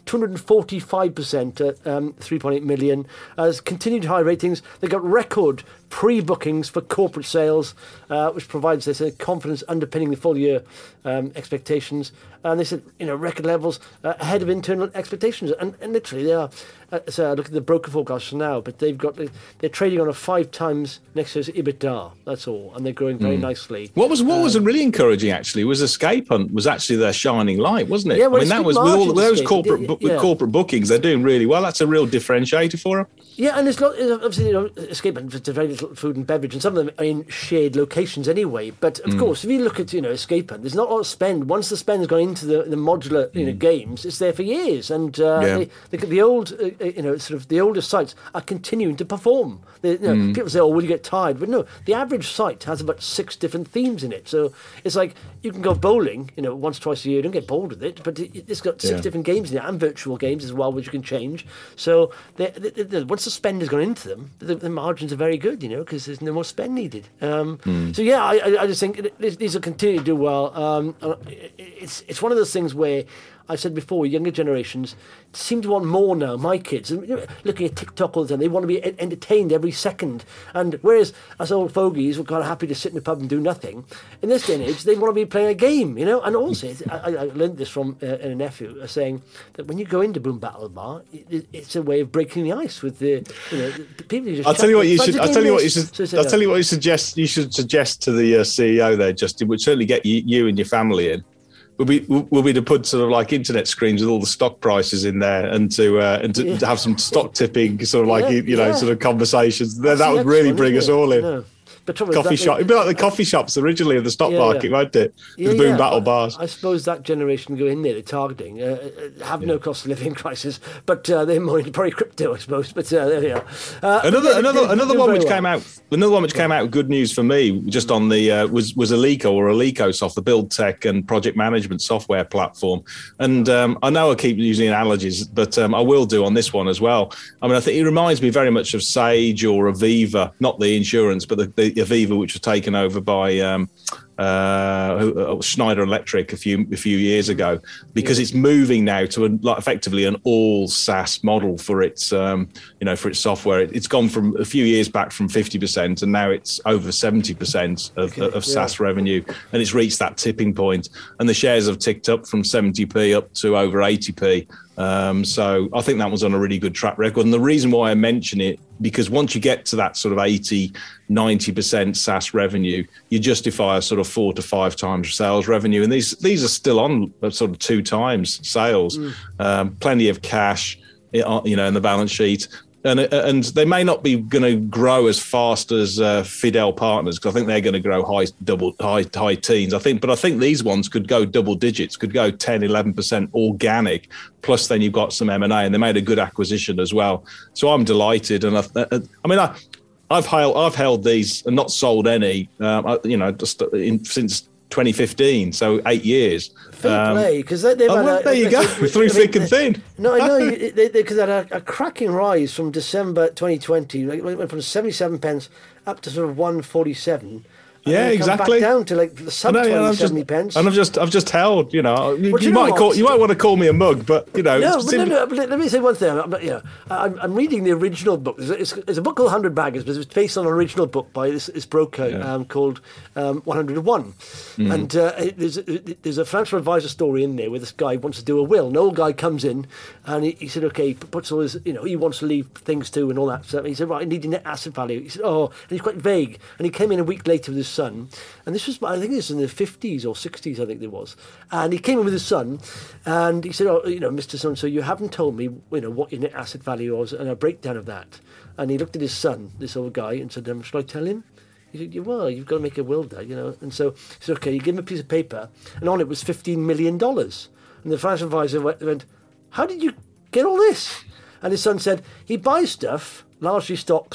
two hundred forty-five percent at um, three point eight million. Has continued high ratings. They got record pre-bookings for corporate sales, uh, which provides this uh, confidence underpinning the full year um, expectations. And they said, you know, record levels uh, ahead of internal expectations. And, and literally, they are. Uh, so I look at the broker forecasts now, but they've got they're trading on a five times next year's EBITDA. That's all, and they're growing very mm. nicely. What was what um, was really encouraging actually was Escape Hunt was actually their shining light, wasn't it? Yeah, well, I mean that was with all with those corporate yeah. with corporate bookings, they're doing really well. That's a real differentiator for them. Yeah, and it's not obviously, you know, Escape Hunt, it's very little food and beverage, and some of them are in shared locations anyway. But of mm. course, if you look at, you know, Escape Hunt, there's not a lot of spend. Once the spend's gone into the, the modular, you know, mm. games, it's there for years. And uh, yeah. they, they, the old, uh, you know, sort of the older sites are continuing to perform. They, you know, mm. people say, "Oh, will you get tired?" But no, the average site has about six different themes in it. So it's like you can go bowling, you know, once, twice a year. Don't get bored with it, but it, it's got six yeah. different games in it and virtual games as well, which you can change. So they, they, they, once the spend has gone into them, the, the margins are very good, you know, because there's no more spend needed. Um, mm. So yeah, I, I just think it, these will continue to do well. Um, it's it's one of those things where I said before, younger generations seem to want more now. My kids, looking at TikTok all the time, they want to be entertained every second. And whereas us old fogies were kind of happy to sit in the pub and do nothing, in this day and age, they want to be playing a game, you know. And also, I, I learned this from uh, a nephew, uh, saying that when you go into Boom Battle Bar, it, it's a way of breaking the ice with the, you know, the people. You just I'll tell you what you should. I'll tell you what you should. So, so, I'll tell you what you suggest. You should suggest to the uh, C E O there, Justin. Would certainly get you, you and your family in. Will be will be to put sort of like internet screens with all the stock prices in there, and to uh, and to, yeah. to have some stock tipping sort of like yeah, you know yeah. sort of conversations. That, that would really bring us all in. No. But coffee shop, it'd be like the coffee shops originally of the stock yeah, market, yeah. won't it? Yeah, the Boom yeah. Battle bars. I suppose that generation go in there, they're targeting, uh, have yeah. no cost of living crisis, but uh, they're more into probably crypto, I suppose. But uh, there we are. Uh, another yeah, another another one which well. came out, another one which came out with good news for me, just on the uh, was was Alico or Alicosoft, the build tech and project management software platform. And um, I know I keep using analogies, but um, I will do on this one as well. I mean, I think it reminds me very much of Sage or Aviva, not the insurance, but the, the Aviva, which was taken over by um, uh, Schneider Electric a few a few years ago, because yeah. it's moving now to a, like, effectively an all SaaS model for its um, you know for its software. It, it's gone from a few years back from fifty percent, and now it's over seventy percent of, okay. of SaaS yeah. revenue, and it's reached that tipping point. And the shares have ticked up from seventy p up to over eighty p. Um, so I think that was on a really good track record. And the reason why I mention it, because once you get to that sort of eighty, ninety percent SaaS revenue, you justify a sort of four to five times sales revenue. And these these are still on sort of two times sales, mm. um, plenty of cash, you know, in the balance sheet. And and they may not be going to grow as fast as uh, Fidel Partners, because I think they're going to grow high double high high teens. I think, but I think these ones could go double digits, could go ten, eleven percent organic. Plus, then you've got some M and A, and they made a good acquisition as well. So I'm delighted, and I, I mean, I, I've held I've held these and not sold any, um, you know, just in, since twenty fifteen, so eight years. Fair um, play, because they, they've oh, had well, a, there you a, go, a, through I thick mean, and thin. No, I know, because they, they, they had a, a cracking rise from December twenty twenty. It went from seventy-seven pence up to sort of one forty-seven. Yeah, exactly. Back down to like the sub twenty, yeah, seventy just, pens. And I've just, I've just held. You know, you, well, you, you might know call, you might want to call me a mug, but you know. No, but no, no, but let me say one thing. I'm, not, you know, I'm, I'm reading the original book. There's a, it's, there's a book called one hundred Baggers, but it's based on an original book by this, this broker yeah. um, called um, one oh one. Mm. And uh, there's, a, there's a financial advisor story in there where this guy wants to do a will. An old guy comes in and he, he said, okay, he puts all his, you know, he wants to leave things to and all that stuff. He said, right, I need your net asset value. He said, oh, and he's quite vague. And he came in a week later with his son. And this was, I think this was in the fifties or sixties, I think there was. And he came in with his son, and he said, oh, you know, Mister So-and-so, you haven't told me, you know, what your net asset value was, and a breakdown of that. And he looked at his son, this old guy, and said, um, shall I tell him? He said, well, you've got to make a will there, you know. And so he said, okay, you give him a piece of paper, and on it was fifteen million dollars. And the financial advisor went, how did you get all this? And his son said, he buys stuff, largely stocks,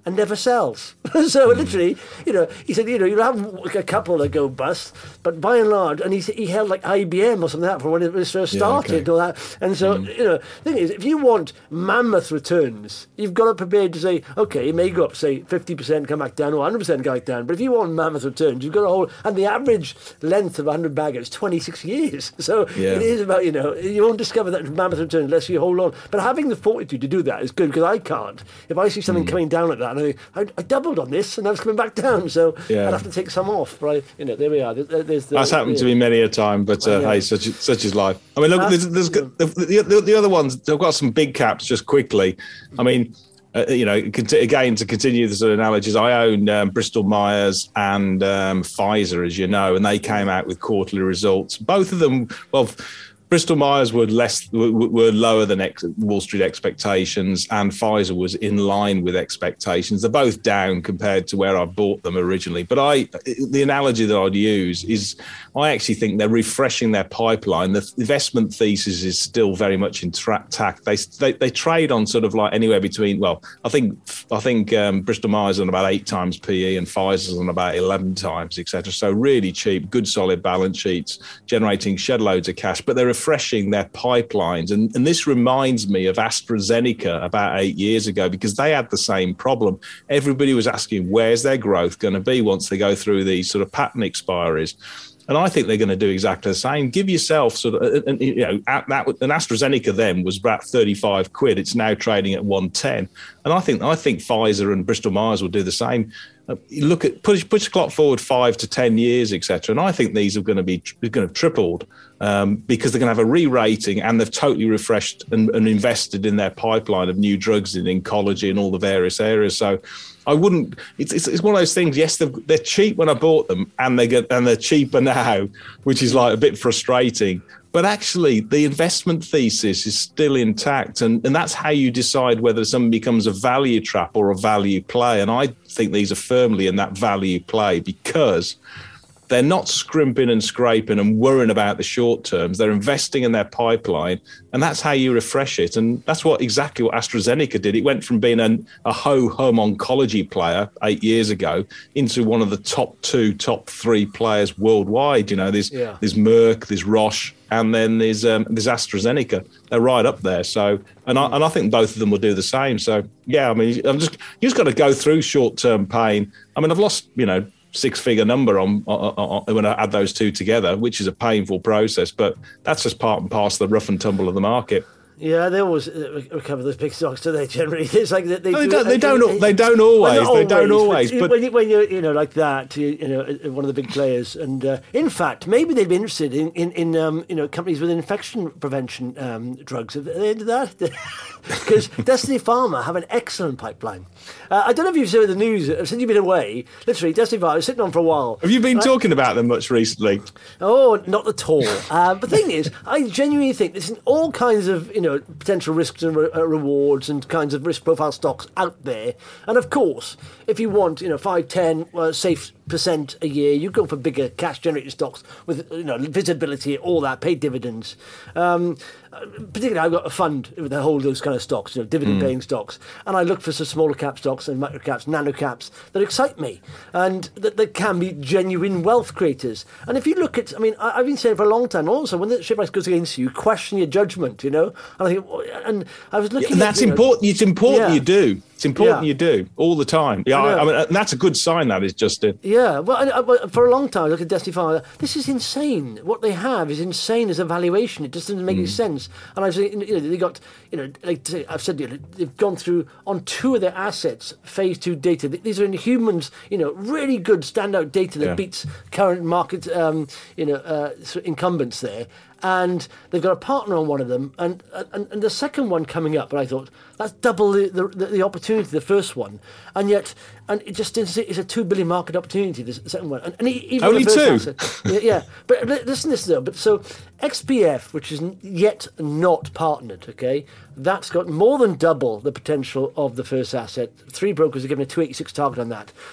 and never sells. So mm. literally, you know, he said, you know, you'll have a couple that go bust, but by and large, and he he held like I B M or something like that for when it was first started yeah, okay. and all that. And so, mm. you know, the thing is, if you want mammoth returns, you've got to prepare to say, okay, it may go up, say, fifty percent come back down or one hundred percent come back down. But if you want mammoth returns, you've got to hold, and the average length of a one hundred bagger is twenty-six years. So yeah. it is about, you know, you won't discover that mammoth return unless you hold on. But having the fortitude to do that is good, because I can't. If I see something mm. coming down like that, and I think, I, I doubled on this, and now it's coming back down, so yeah. I'd have to take some off. But I, you know, there we are. There, there's the, That's happened to me many a time, but uh, yeah. hey, such such is life. I mean, look, there's, there's the, the, the other ones. I've got some big caps just quickly. I mean. Uh, you know, again, to continue the sort of analogies, I own um, Bristol Myers and um, Pfizer, as you know, and they came out with quarterly results. Both of them, well, Bristol Myers were less were, were lower than ex- Wall Street expectations, and Pfizer was in line with expectations. They're both down compared to where I bought them originally. But I, the analogy that I'd use is, I actually think they're refreshing their pipeline. The investment thesis is still very much intact. They, they they trade on sort of like anywhere between. Well, I think I think um, Bristol Myers on about eight times P E and Pfizer's on about eleven times, et cetera. So really cheap, good solid balance sheets, generating shed loads of cash. But they're refreshing their pipelines. And, and this reminds me of AstraZeneca about eight years ago, because they had the same problem. Everybody was asking, where's their growth going to be once they go through these sort of patent expiries? And I think they're going to do exactly the same. Give yourself sort of, and, you know, at that, an AstraZeneca then was about thirty-five quid. It's now trading at one ten. And I think I think Pfizer and Bristol Myers will do the same. Uh, you look at push push the clock forward five to ten years, et cetera. And I think these are going to be going to have tripled um, because they're going to have a re-rating, and they've totally refreshed and, and invested in their pipeline of new drugs in oncology and all the various areas. So I wouldn't. It's, it's it's one of those things. Yes, they're cheap when I bought them, and they get and they're cheaper now, which is like a bit frustrating. But actually, the investment thesis is still intact, and, and that's how you decide whether something becomes a value trap or a value play. And I think these are firmly in that value play, because they're not scrimping and scraping and worrying about the short terms. They're investing in their pipeline, and that's how you refresh it. And that's what exactly what AstraZeneca did. It went from being an, a ho-hum oncology player eight years ago into one of the top two, top three players worldwide. You know, there's yeah. there's Merck, there's Roche, and then there's um, there's AstraZeneca. They're right up there. So, and I, and I think both of them will do the same. So, yeah, I mean, I'm just you just got to go through short-term pain. I mean, I've lost, you know, six-figure number on, on, on when I add those two together, which is a painful process, but that's just part and parcel of the rough and tumble of the market. Yeah, they always recover those big stocks, do they? Generally, it's like they, they, no, they do, don't. They don't. They don't always. Well, they don't always. But, but when, you, when you're, you know, like that, you, you know, one of the big players, and uh, in fact, maybe they'd be interested in, in, in um, you know, companies with infection prevention um, drugs. Are they into that? Because Destiny Pharma have an excellent pipeline. Uh, I don't know if you've seen the news since you've been away. Literally, Destiny Pharma was sitting on for a while. Have you been right? talking about them much recently? Oh, not at all. uh, but the thing is, I genuinely think there's all kinds of, you know, potential risks and re- uh, rewards and kinds of risk profile stocks out there. And of course, if you want, you know, five, ten uh, safe percent a year, you go for bigger cash generating stocks with, you know, visibility, all that, paid dividends. Um, particularly, I've got a fund that holds those kind of stocks, you know, dividend paying mm. stocks, and I look for some smaller cap stocks and micro caps, nano caps that excite me and that, that can be genuine wealth creators. And if you look at, I mean, I, I've been saying for a long time also, when the share price goes against you, question your judgment, you know. And I think, and I was looking. Yeah, and at, that's important. Know, it's important yeah. you do. It's important yeah. you do all the time. Yeah, I, I mean, and that's a good sign. That is, Justin. Yeah, well, I, I, for a long time, I look at Destiny Pharma. This is insane. What they have is insane as a valuation. It just doesn't make mm. any sense. And I've seen, you know, they got, you know, like I've said, you know, they've gone through on two of their assets phase two data. These are in humans, you know, really good standout data that yeah. beats current market, um, you know, uh, incumbents there. And they've got a partner on one of them, and and, and the second one coming up. But I thought that's double the, the the opportunity, the first one, and yet, and it just is a two billion market opportunity. The second one, and, and even only the first two. Asset, yeah, yeah, but listen to this though. But so X P F, which is yet not partnered, okay, that's got more than double the potential of the first asset. Three brokers are giving a two eighty-six target on that. So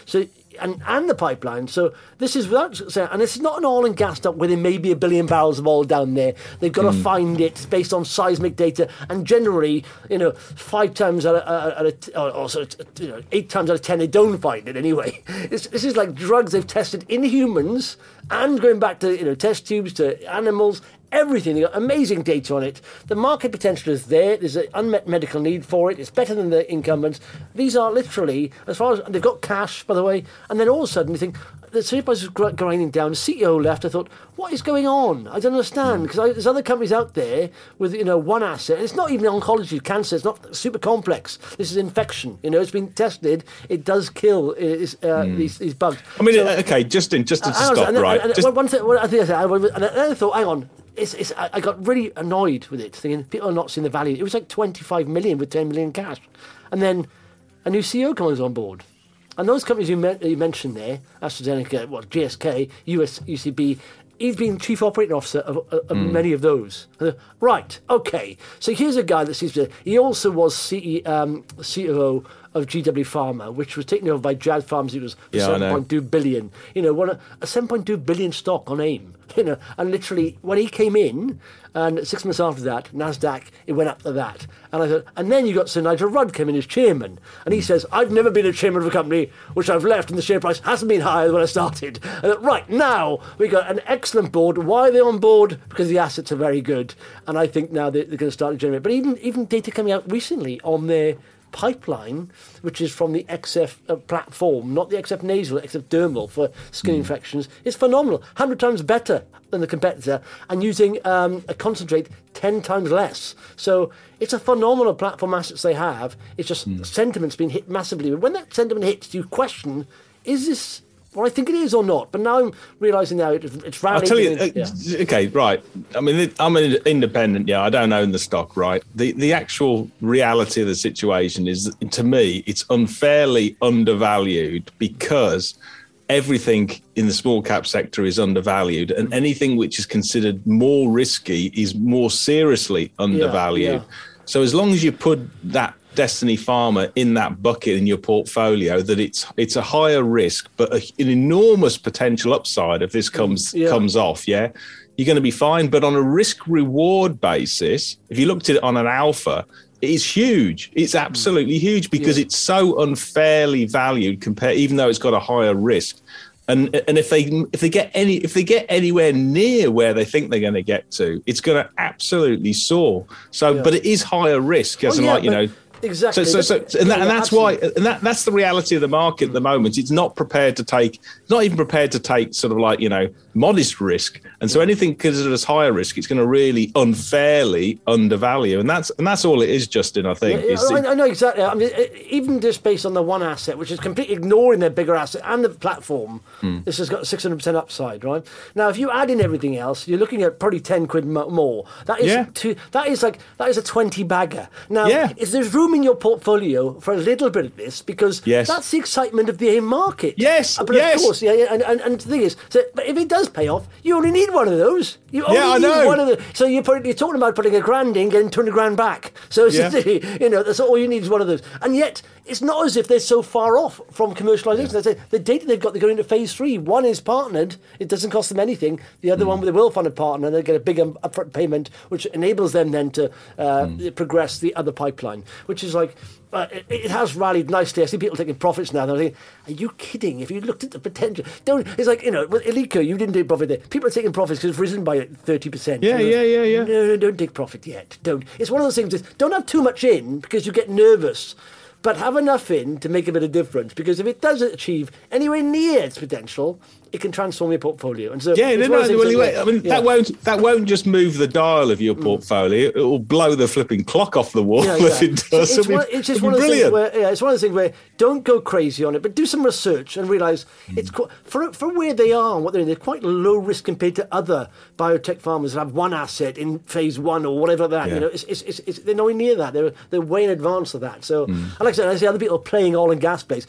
and, and the pipeline. So this is without saying, and it's not an oil and gas stock where there may be a billion barrels of oil down there. They've got mm. to find it based on seismic data, and generally, you know, five times out of, out of or also, you know, eight times out of ten, they don't find it anyway. It's, this is like drugs they've tested in humans and going back to, you know, test tubes to animals. Everything. They've got amazing data on it. The market potential is there. There's an unmet medical need for it. It's better than the incumbents. These are literally, as far as, they've got cash, by the way, and then all of a sudden you think, the share price is grinding down, the C E O left. I thought, what is going on? I don't understand, because there's other companies out there with, you know, one asset. And it's not even oncology, cancer. It's not super complex. This is infection. You know, it's been tested. It does kill uh, mm. these, these bugs. I mean, so, okay, Justin, just to uh, stop, and, right? And, just... One thing, one, I think I said, and then I thought, hang on. It's, it's, I got really annoyed with it, thinking people are not seeing the value. It was like twenty-five million with ten million cash. And then a new C E O comes on board. And those companies you, me- you mentioned there, AstraZeneca, well, G S K, U S, U C B, he's been chief operating officer of, of, of mm. many of those. Right, okay. So here's a guy that seems to... He also was C E, um, C E O of G W Pharma, which was taken over by Jazz Pharmaceuticals for yeah, seven point two billion. You know, what a, a seven point two billion stock on AIM. You know, and literally when he came in, and six months after that, Nasdaq, it went up to that. And I thought, and then you got Sir Nigel Rudd came in as chairman, and he says, I've never been a chairman of a company which I've left, and the share price hasn't been higher than when I started. And I thought, right now we got an excellent board. Why are they on board? Because the assets are very good, and I think now they're, they're going to start to generate. But even even data coming out recently on their pipeline, which is from the X F uh, platform, not the X F nasal, X F dermal for skin mm. infections, is phenomenal. one hundred times better than the competitor, and using um, a concentrate ten times less. So it's a phenomenal platform assets they have. It's just mm. sentiment's been hit massively. When that sentiment hits, you question, is this what I think it is or not? But now I'm realising now it, it's rallying. I'll tell you, in, yeah. okay, right. I mean, I'm an independent, yeah, I don't own the stock, right? The the actual reality of the situation is, to me, it's unfairly undervalued because everything in the small cap sector is undervalued, and anything which is considered more risky is more seriously undervalued. Yeah, yeah. So as long as you put that Destiny Pharma in that bucket in your portfolio, that it's it's a higher risk but a, an enormous potential upside if this comes yeah. comes off, yeah, you're going to be fine. But on a risk reward basis, if you looked at it on an alpha, it is huge. It's absolutely huge because yeah. it's so unfairly valued compared, even though it's got a higher risk. And and if they if they get any if they get anywhere near where they think they're going to get to, it's going to absolutely soar. So, yeah. but it is higher risk, as oh, yeah, like you know. Exactly. So, so, so and, that, and that's absolutely. why, and that, that's the reality of the market at the moment. It's not prepared to take, not even prepared to take sort of like, you know, modest risk. And so anything considered as higher risk, it's going to really unfairly undervalue. And that's, and that's all it is, Justin, I think. Yeah, I, I know exactly. I mean, even just based on the one asset, which is completely ignoring their bigger asset and the platform, hmm. this has got six hundred percent upside, right? Now, if you add in everything else, you're looking at probably ten quid more. That is, yeah. two, that is like, that is a twenty bagger. Now, yeah. if there's room in your portfolio for a little bit of this, because yes. that's the excitement of the AIM market. Yes, but yes. of course, yeah, yeah and, and, and the thing is, so, but if it does pay off, you only need one of those. You only yeah, I need know. one of the. So you're, put, you're talking about putting a grand in, getting two hundred grand back. So it's yeah. just, you know, that's all you need is one of those. And yet, it's not as if they're so far off from commercialisation. Yeah. They say the data they've got, they're going into phase three. One is partnered; it doesn't cost them anything. The other mm. one, they will fund a partner, they get a big um, upfront payment, which enables them then to uh, mm. progress the other pipeline, which is like. Uh, it, it has rallied nicely. I see people taking profits now. They're thinking, are you kidding? If you looked at the potential, don't. It's like, you know, with Eleiko, you didn't take profit there. People are taking profits because it's risen by thirty percent. Yeah, yeah, yeah, yeah. No, no, don't take profit yet. Don't. It's one of those things. That don't have too much in because you get nervous. But have enough in to make a bit of difference, because if it does achieve anywhere near its potential, it can transform your portfolio. And so, yeah, no, no, well, wait, I mean, yeah. that won't that won't just move the dial of your portfolio; it will blow the flipping clock off the wall yeah, yeah. if it does. So it's, one, it's just one of those things where yeah, it's one of those things where don't go crazy on it, but do some research and realise mm. it's quite, for for where they are and what they're in. They're quite low risk compared to other biotech farmers that have one asset in phase one or whatever that. Yeah. You know, it's, it's, it's, it's, they're nowhere near that. They're they're way in advance of that. So, mm. and like I said, I see other people playing oil and gas plays.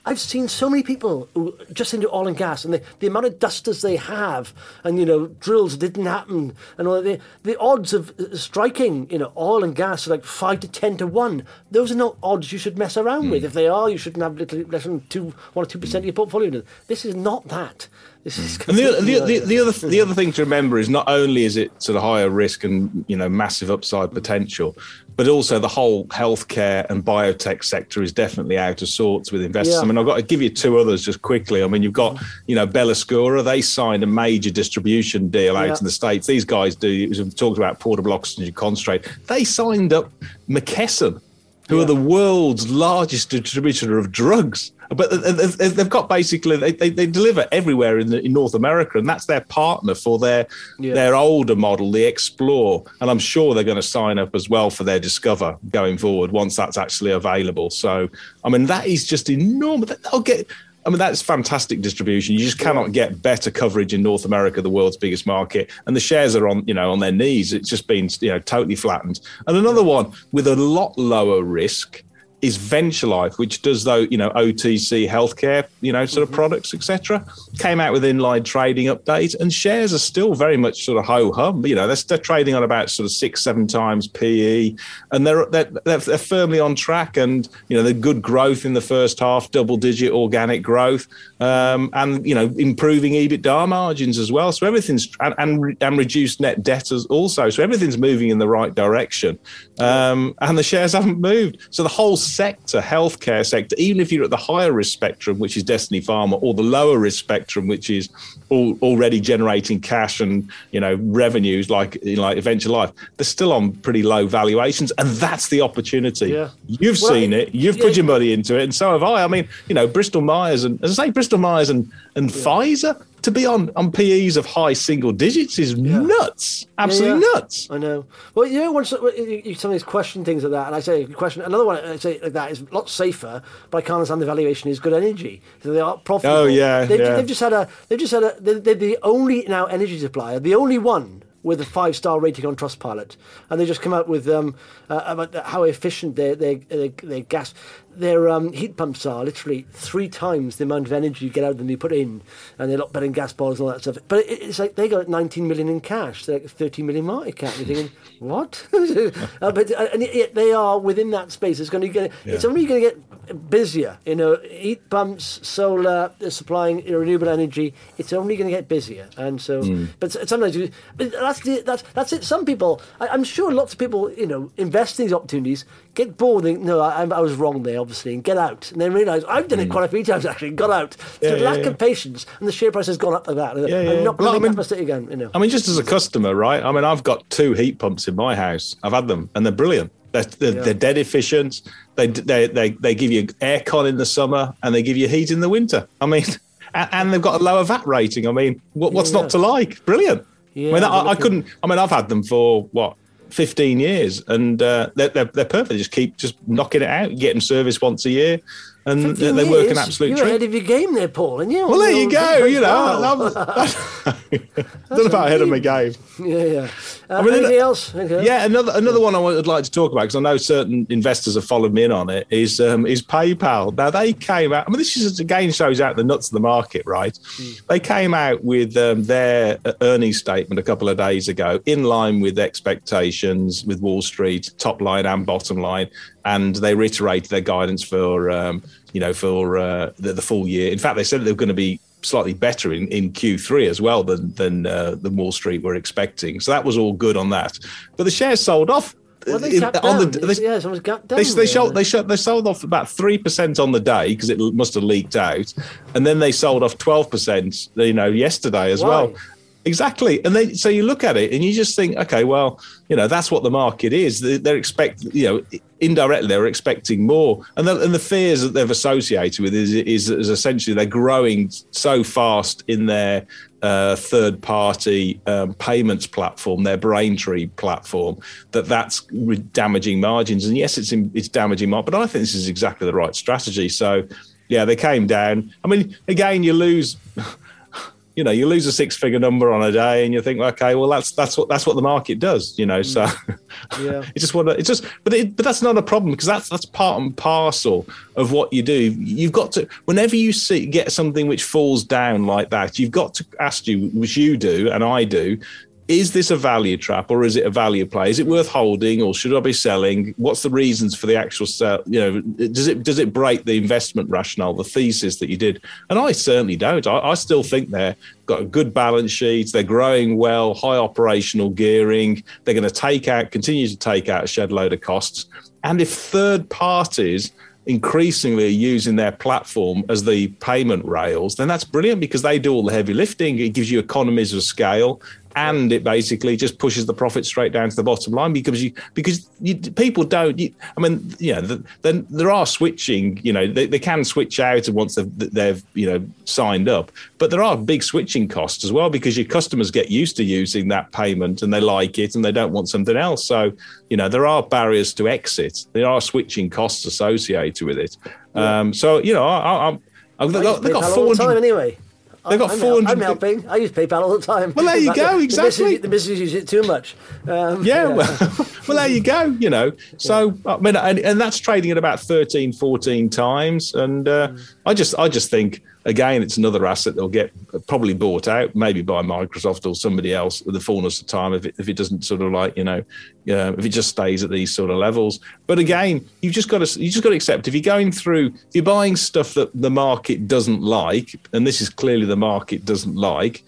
I've seen so many people who just into oil and gas, and the, the amount of dusters they have, and you know, drills that didn't happen, and all the the odds of striking, you know, oil and gas are like five to ten to one. Those are not odds you should mess around mm. with. If they are, you shouldn't have little, less than two, one or two percent of your portfolio. This is not that. This is and the, the, the, the other the other thing to remember is not only is it sort of higher risk and you know massive upside potential, but also the whole healthcare and biotech sector is definitely out of sorts with investors. Yeah. I mean, I've got to give you two others just quickly. I mean, you've got, you know, Bellascura. They signed a major distribution deal out yeah. in the States. These guys do, we've talked about portable oxygen concentrate. They signed up McKesson, who yeah. are the world's largest distributor of drugs. But they've got basically, they, they, they deliver everywhere in, the, in North America, and that's their partner for their yeah. their older model, the Explore. And I'm sure they're going to sign up as well for their Discover going forward once that's actually available. So, I mean, that is just enormous. They'll get, I mean, that's fantastic distribution. You just cannot get better coverage in North America, the world's biggest market. And the shares are on, you know, on their knees. It's just been, you know, totally flattened. And another one with a lot lower risk is Venture Life, which does, though, you know, O T C healthcare, you know, sort of mm-hmm. products, et cetera. Came out with inline trading update, and shares are still very much sort of ho-hum. You know, they're, they're trading on about sort of six, seven times P E, and they're, they're they're they're firmly on track. And you know, they're good growth in the first half, double-digit organic growth, um, and you know, improving EBITDA margins as well. So everything's and and, and reduced net debt as also. So everything's moving in the right direction, um, and the shares haven't moved. So the whole sector, healthcare sector, even if you're at the higher risk spectrum, which is Destiny Pharma, or the lower risk spectrum, which is all, already generating cash and you know revenues like you know, like Venture Life, they're still on pretty low valuations, and that's the opportunity. Yeah. You've well, seen it, you've yeah, put your money into it, and so have I. I mean, you know, Bristol Myers and as I say, Bristol Myers and and yeah. Pfizer. To be on, on P Es of high single digits is yeah. nuts, absolutely yeah, yeah. nuts. I know. Well, you know, once you, you sometimes question things like that, and I say question another one. I say like that is a lot safer, but I can't understand the valuation is Good Energy. So they are profitable. Oh yeah, they've, yeah. they've just had a. They've just had a. They're, they're the only now energy supplier, the only one with a five-star rating on Trustpilot, and they just come out with um, uh, about how efficient their their, their, their gas. Their um, heat pumps are literally three times the amount of energy you get out than you put in, and they're a lot better in gas boilers and all that stuff. But it, it's like they got nineteen million in cash, they're like thirteen million market cap. You're thinking, what? uh, but uh, and yet they are within that space. It's going to get. Yeah. It's only going to get busier. You know, heat pumps, solar, uh, supplying renewable energy. It's only going to get busier, and so. Mm. But sometimes, you, but that's the, that's that's it. Some people, I, I'm sure, lots of people, you know, invest in these opportunities, get bored. And think, no, I, I was wrong there. Obviously, and get out, and then realise I've done it quite a few times actually. Got out, yeah, through yeah, lack yeah. of patience, and the share price has gone up like that. Yeah, yeah, I'm not going to make that mistake again. You know. I mean, just as a customer, right? I mean, I've got two heat pumps in my house. I've had them, and they're brilliant. They're, they're, yeah. they're dead efficient. They, they they they give you aircon in the summer, and they give you heat in the winter. I mean, and, and they've got a lower V A T rating. I mean, what, what's yeah, yeah. not to like? Brilliant. Yeah, I mean, I, I couldn't. I mean, I've had them for what? fifteen years, and uh, they're, they're they're perfect. They just keep just knocking it out, getting service once a year, and they years, work an absolute you're treat. ahead of your game there, Paul, and you. Well, there you go. You know, don't know about ahead of my game. Yeah, yeah. Uh, I mean, anything else? Okay. Yeah, another another one I would like to talk about, because I know certain investors have followed me in on it, is um, is PayPal. Now they came out. I mean, this is again shows out the nuts of the market, right? Mm. They came out with um, their earnings statement a couple of days ago, in line with expectations with Wall Street, top line and bottom line, and they reiterated their guidance for um, you know for uh, the, the full year. In fact, they said they were going to be slightly better in, in Q three as well than than uh, the Wall Street were expecting. So that was all good on that. But the shares sold off. Well, they on down. The, they, yeah, someone's gapped down. They, they, sold, they, sold, they sold off about three percent on the day because it must have leaked out. And then they sold off twelve percent, you know, yesterday as Why? well. Exactly. And then, so you look at it and you just think, okay, well, you know, that's what the market is. They're expect, you know, indirectly they're expecting more. And the, and the fears that they've associated with is, is, is essentially they're growing so fast in their uh, third party um, payments platform, their Braintree platform, that that's damaging margins. And yes, it's, in, it's damaging margins, but I think this is exactly the right strategy. So yeah, they came down. I mean, again, you lose... you know, you lose a six-figure number on a day, and you think, okay, well, that's that's what that's what the market does, you know. So yeah, it's just what it's just, but it, but that's not a problem because that's that's part and parcel of what you do. You've got to, whenever you see get something which falls down like that, you've got to ask you, which you do and I do. Is this a value trap or is it a value play? Is it worth holding or should I be selling? What's the reasons for the actual sell? You know, does it does it break the investment rationale, the thesis that you did? And I certainly don't. I, I still think they're got a good balance sheet. They're growing well, high operational gearing. They're going to take out, continue to take out a shed load of costs. And if third parties increasingly are using their platform as the payment rails, then that's brilliant because they do all the heavy lifting. It gives you economies of scale. And it basically just pushes the profit straight down to the bottom line because you because you, people don't. You, I mean, you know, the, the, there are switching. You know, they, they can switch out once they've, they've you know signed up, but there are big switching costs as well because your customers get used to using that payment and they like it and they don't want something else. So you know, there are barriers to exit. There are switching costs associated with it. Yeah. Um, so you know, I, I, I'm I've got, they've got four hundred anyway. They've got I'm, four hundred. I'm helping. I use PayPal all the time. Well, there you go. Exactly. The missus use it too much. Um, yeah. yeah. Well, well, there you go. You know. So I mean, and, and that's trading at about thirteen, fourteen times. And uh, mm. I just, I just think again, it's another asset that'll get probably bought out, maybe by Microsoft or somebody else with the fullness of time if it, if it doesn't sort of like, you know, uh, if it just stays at these sort of levels. But again, you've just got to, you just got to accept if you're going through, if you're buying stuff that the market doesn't like, and this is clearly the market doesn't like,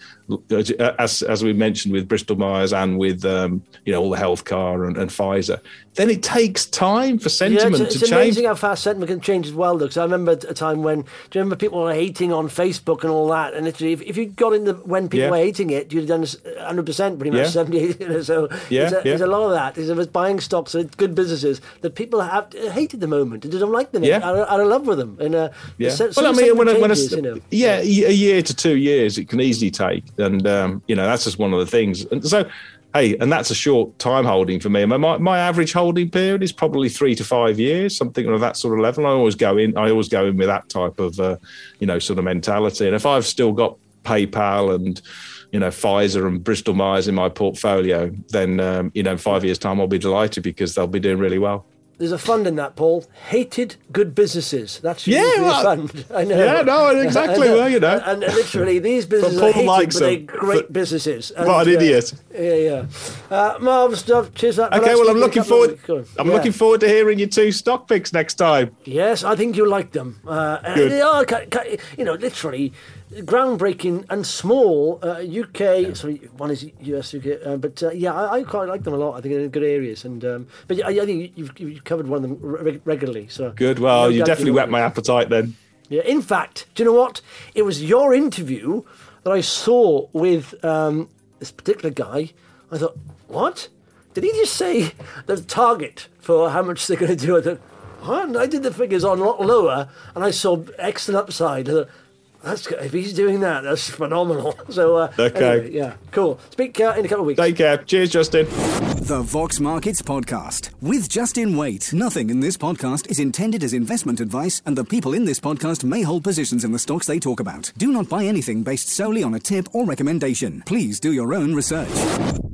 as as we mentioned with Bristol Myers and with um, you know all the healthcare and, and Pfizer, then it takes time for sentiment yeah, it's, to it's change. It's amazing how fast sentiment can change as well, though. Because I remember a time when, do you remember people were hating on Facebook and all that? And literally, if, if you got in the when people yeah. were hating it, you'd have done one hundred percent, pretty much yeah. seventy. You know, so yeah, there's, a, yeah. there's a lot of that. There's, there's buying stocks at good businesses that people have hated the moment and they don't like them. Yeah. Are, are in love with them. And uh, yeah. Some well, I mean, when, changes, when a, you know. yeah, a year to two years, it can easily take, and um, you know. That's just one of the things. And so, hey, and that's a short time holding for me. My, my average holding period is probably three to five years, something of that sort of level. I always go in. I always go in with that type of, uh, you know, sort of mentality. And if I've still got PayPal and, you know, Pfizer and Bristol Myers in my portfolio, then um, you know, in five years' time, I'll be delighted because they'll be doing really well. There's a fund in that, Paul. Hated good businesses. That's your yeah, well, fund. I know. Yeah, no, exactly. and, uh, well, you know, and, and literally, these businesses Paul are hated, likes but they're them. great But, businesses. And, what an uh, idiot! Yeah, yeah. Uh, marvelous stuff. Cheers. For that. Okay, well, I'm looking forward. I'm yeah. looking forward to hearing your two stock picks next time. Yes, I think you'll like them. Uh, Good. They are, you know, literally groundbreaking and small. Uh, U K, yeah. sorry, one is U S, U K, uh, but uh, yeah, I, I quite like them a lot. I think they're in good areas, and um, but yeah, I think you've, you've covered one of them re- regularly. So good. Well, no you definitely whet my it. appetite then. Yeah. In fact, do you know what? It was your interview that I saw with um, this particular guy. I thought, what? Did he just say the target for how much they're going to do? I thought, what? And I did the figures on a lot lower, and I saw excellent upside. I thought, That's good. If he's doing that, that's phenomenal. So, uh, okay. Anyway, yeah, cool. Speak uh, in a couple of weeks. Take care. Cheers, Justin. The Vox Markets Podcast with Justin Waite. Nothing in this podcast is intended as investment advice, and the people in this podcast may hold positions in the stocks they talk about. Do not buy anything based solely on a tip or recommendation. Please do your own research.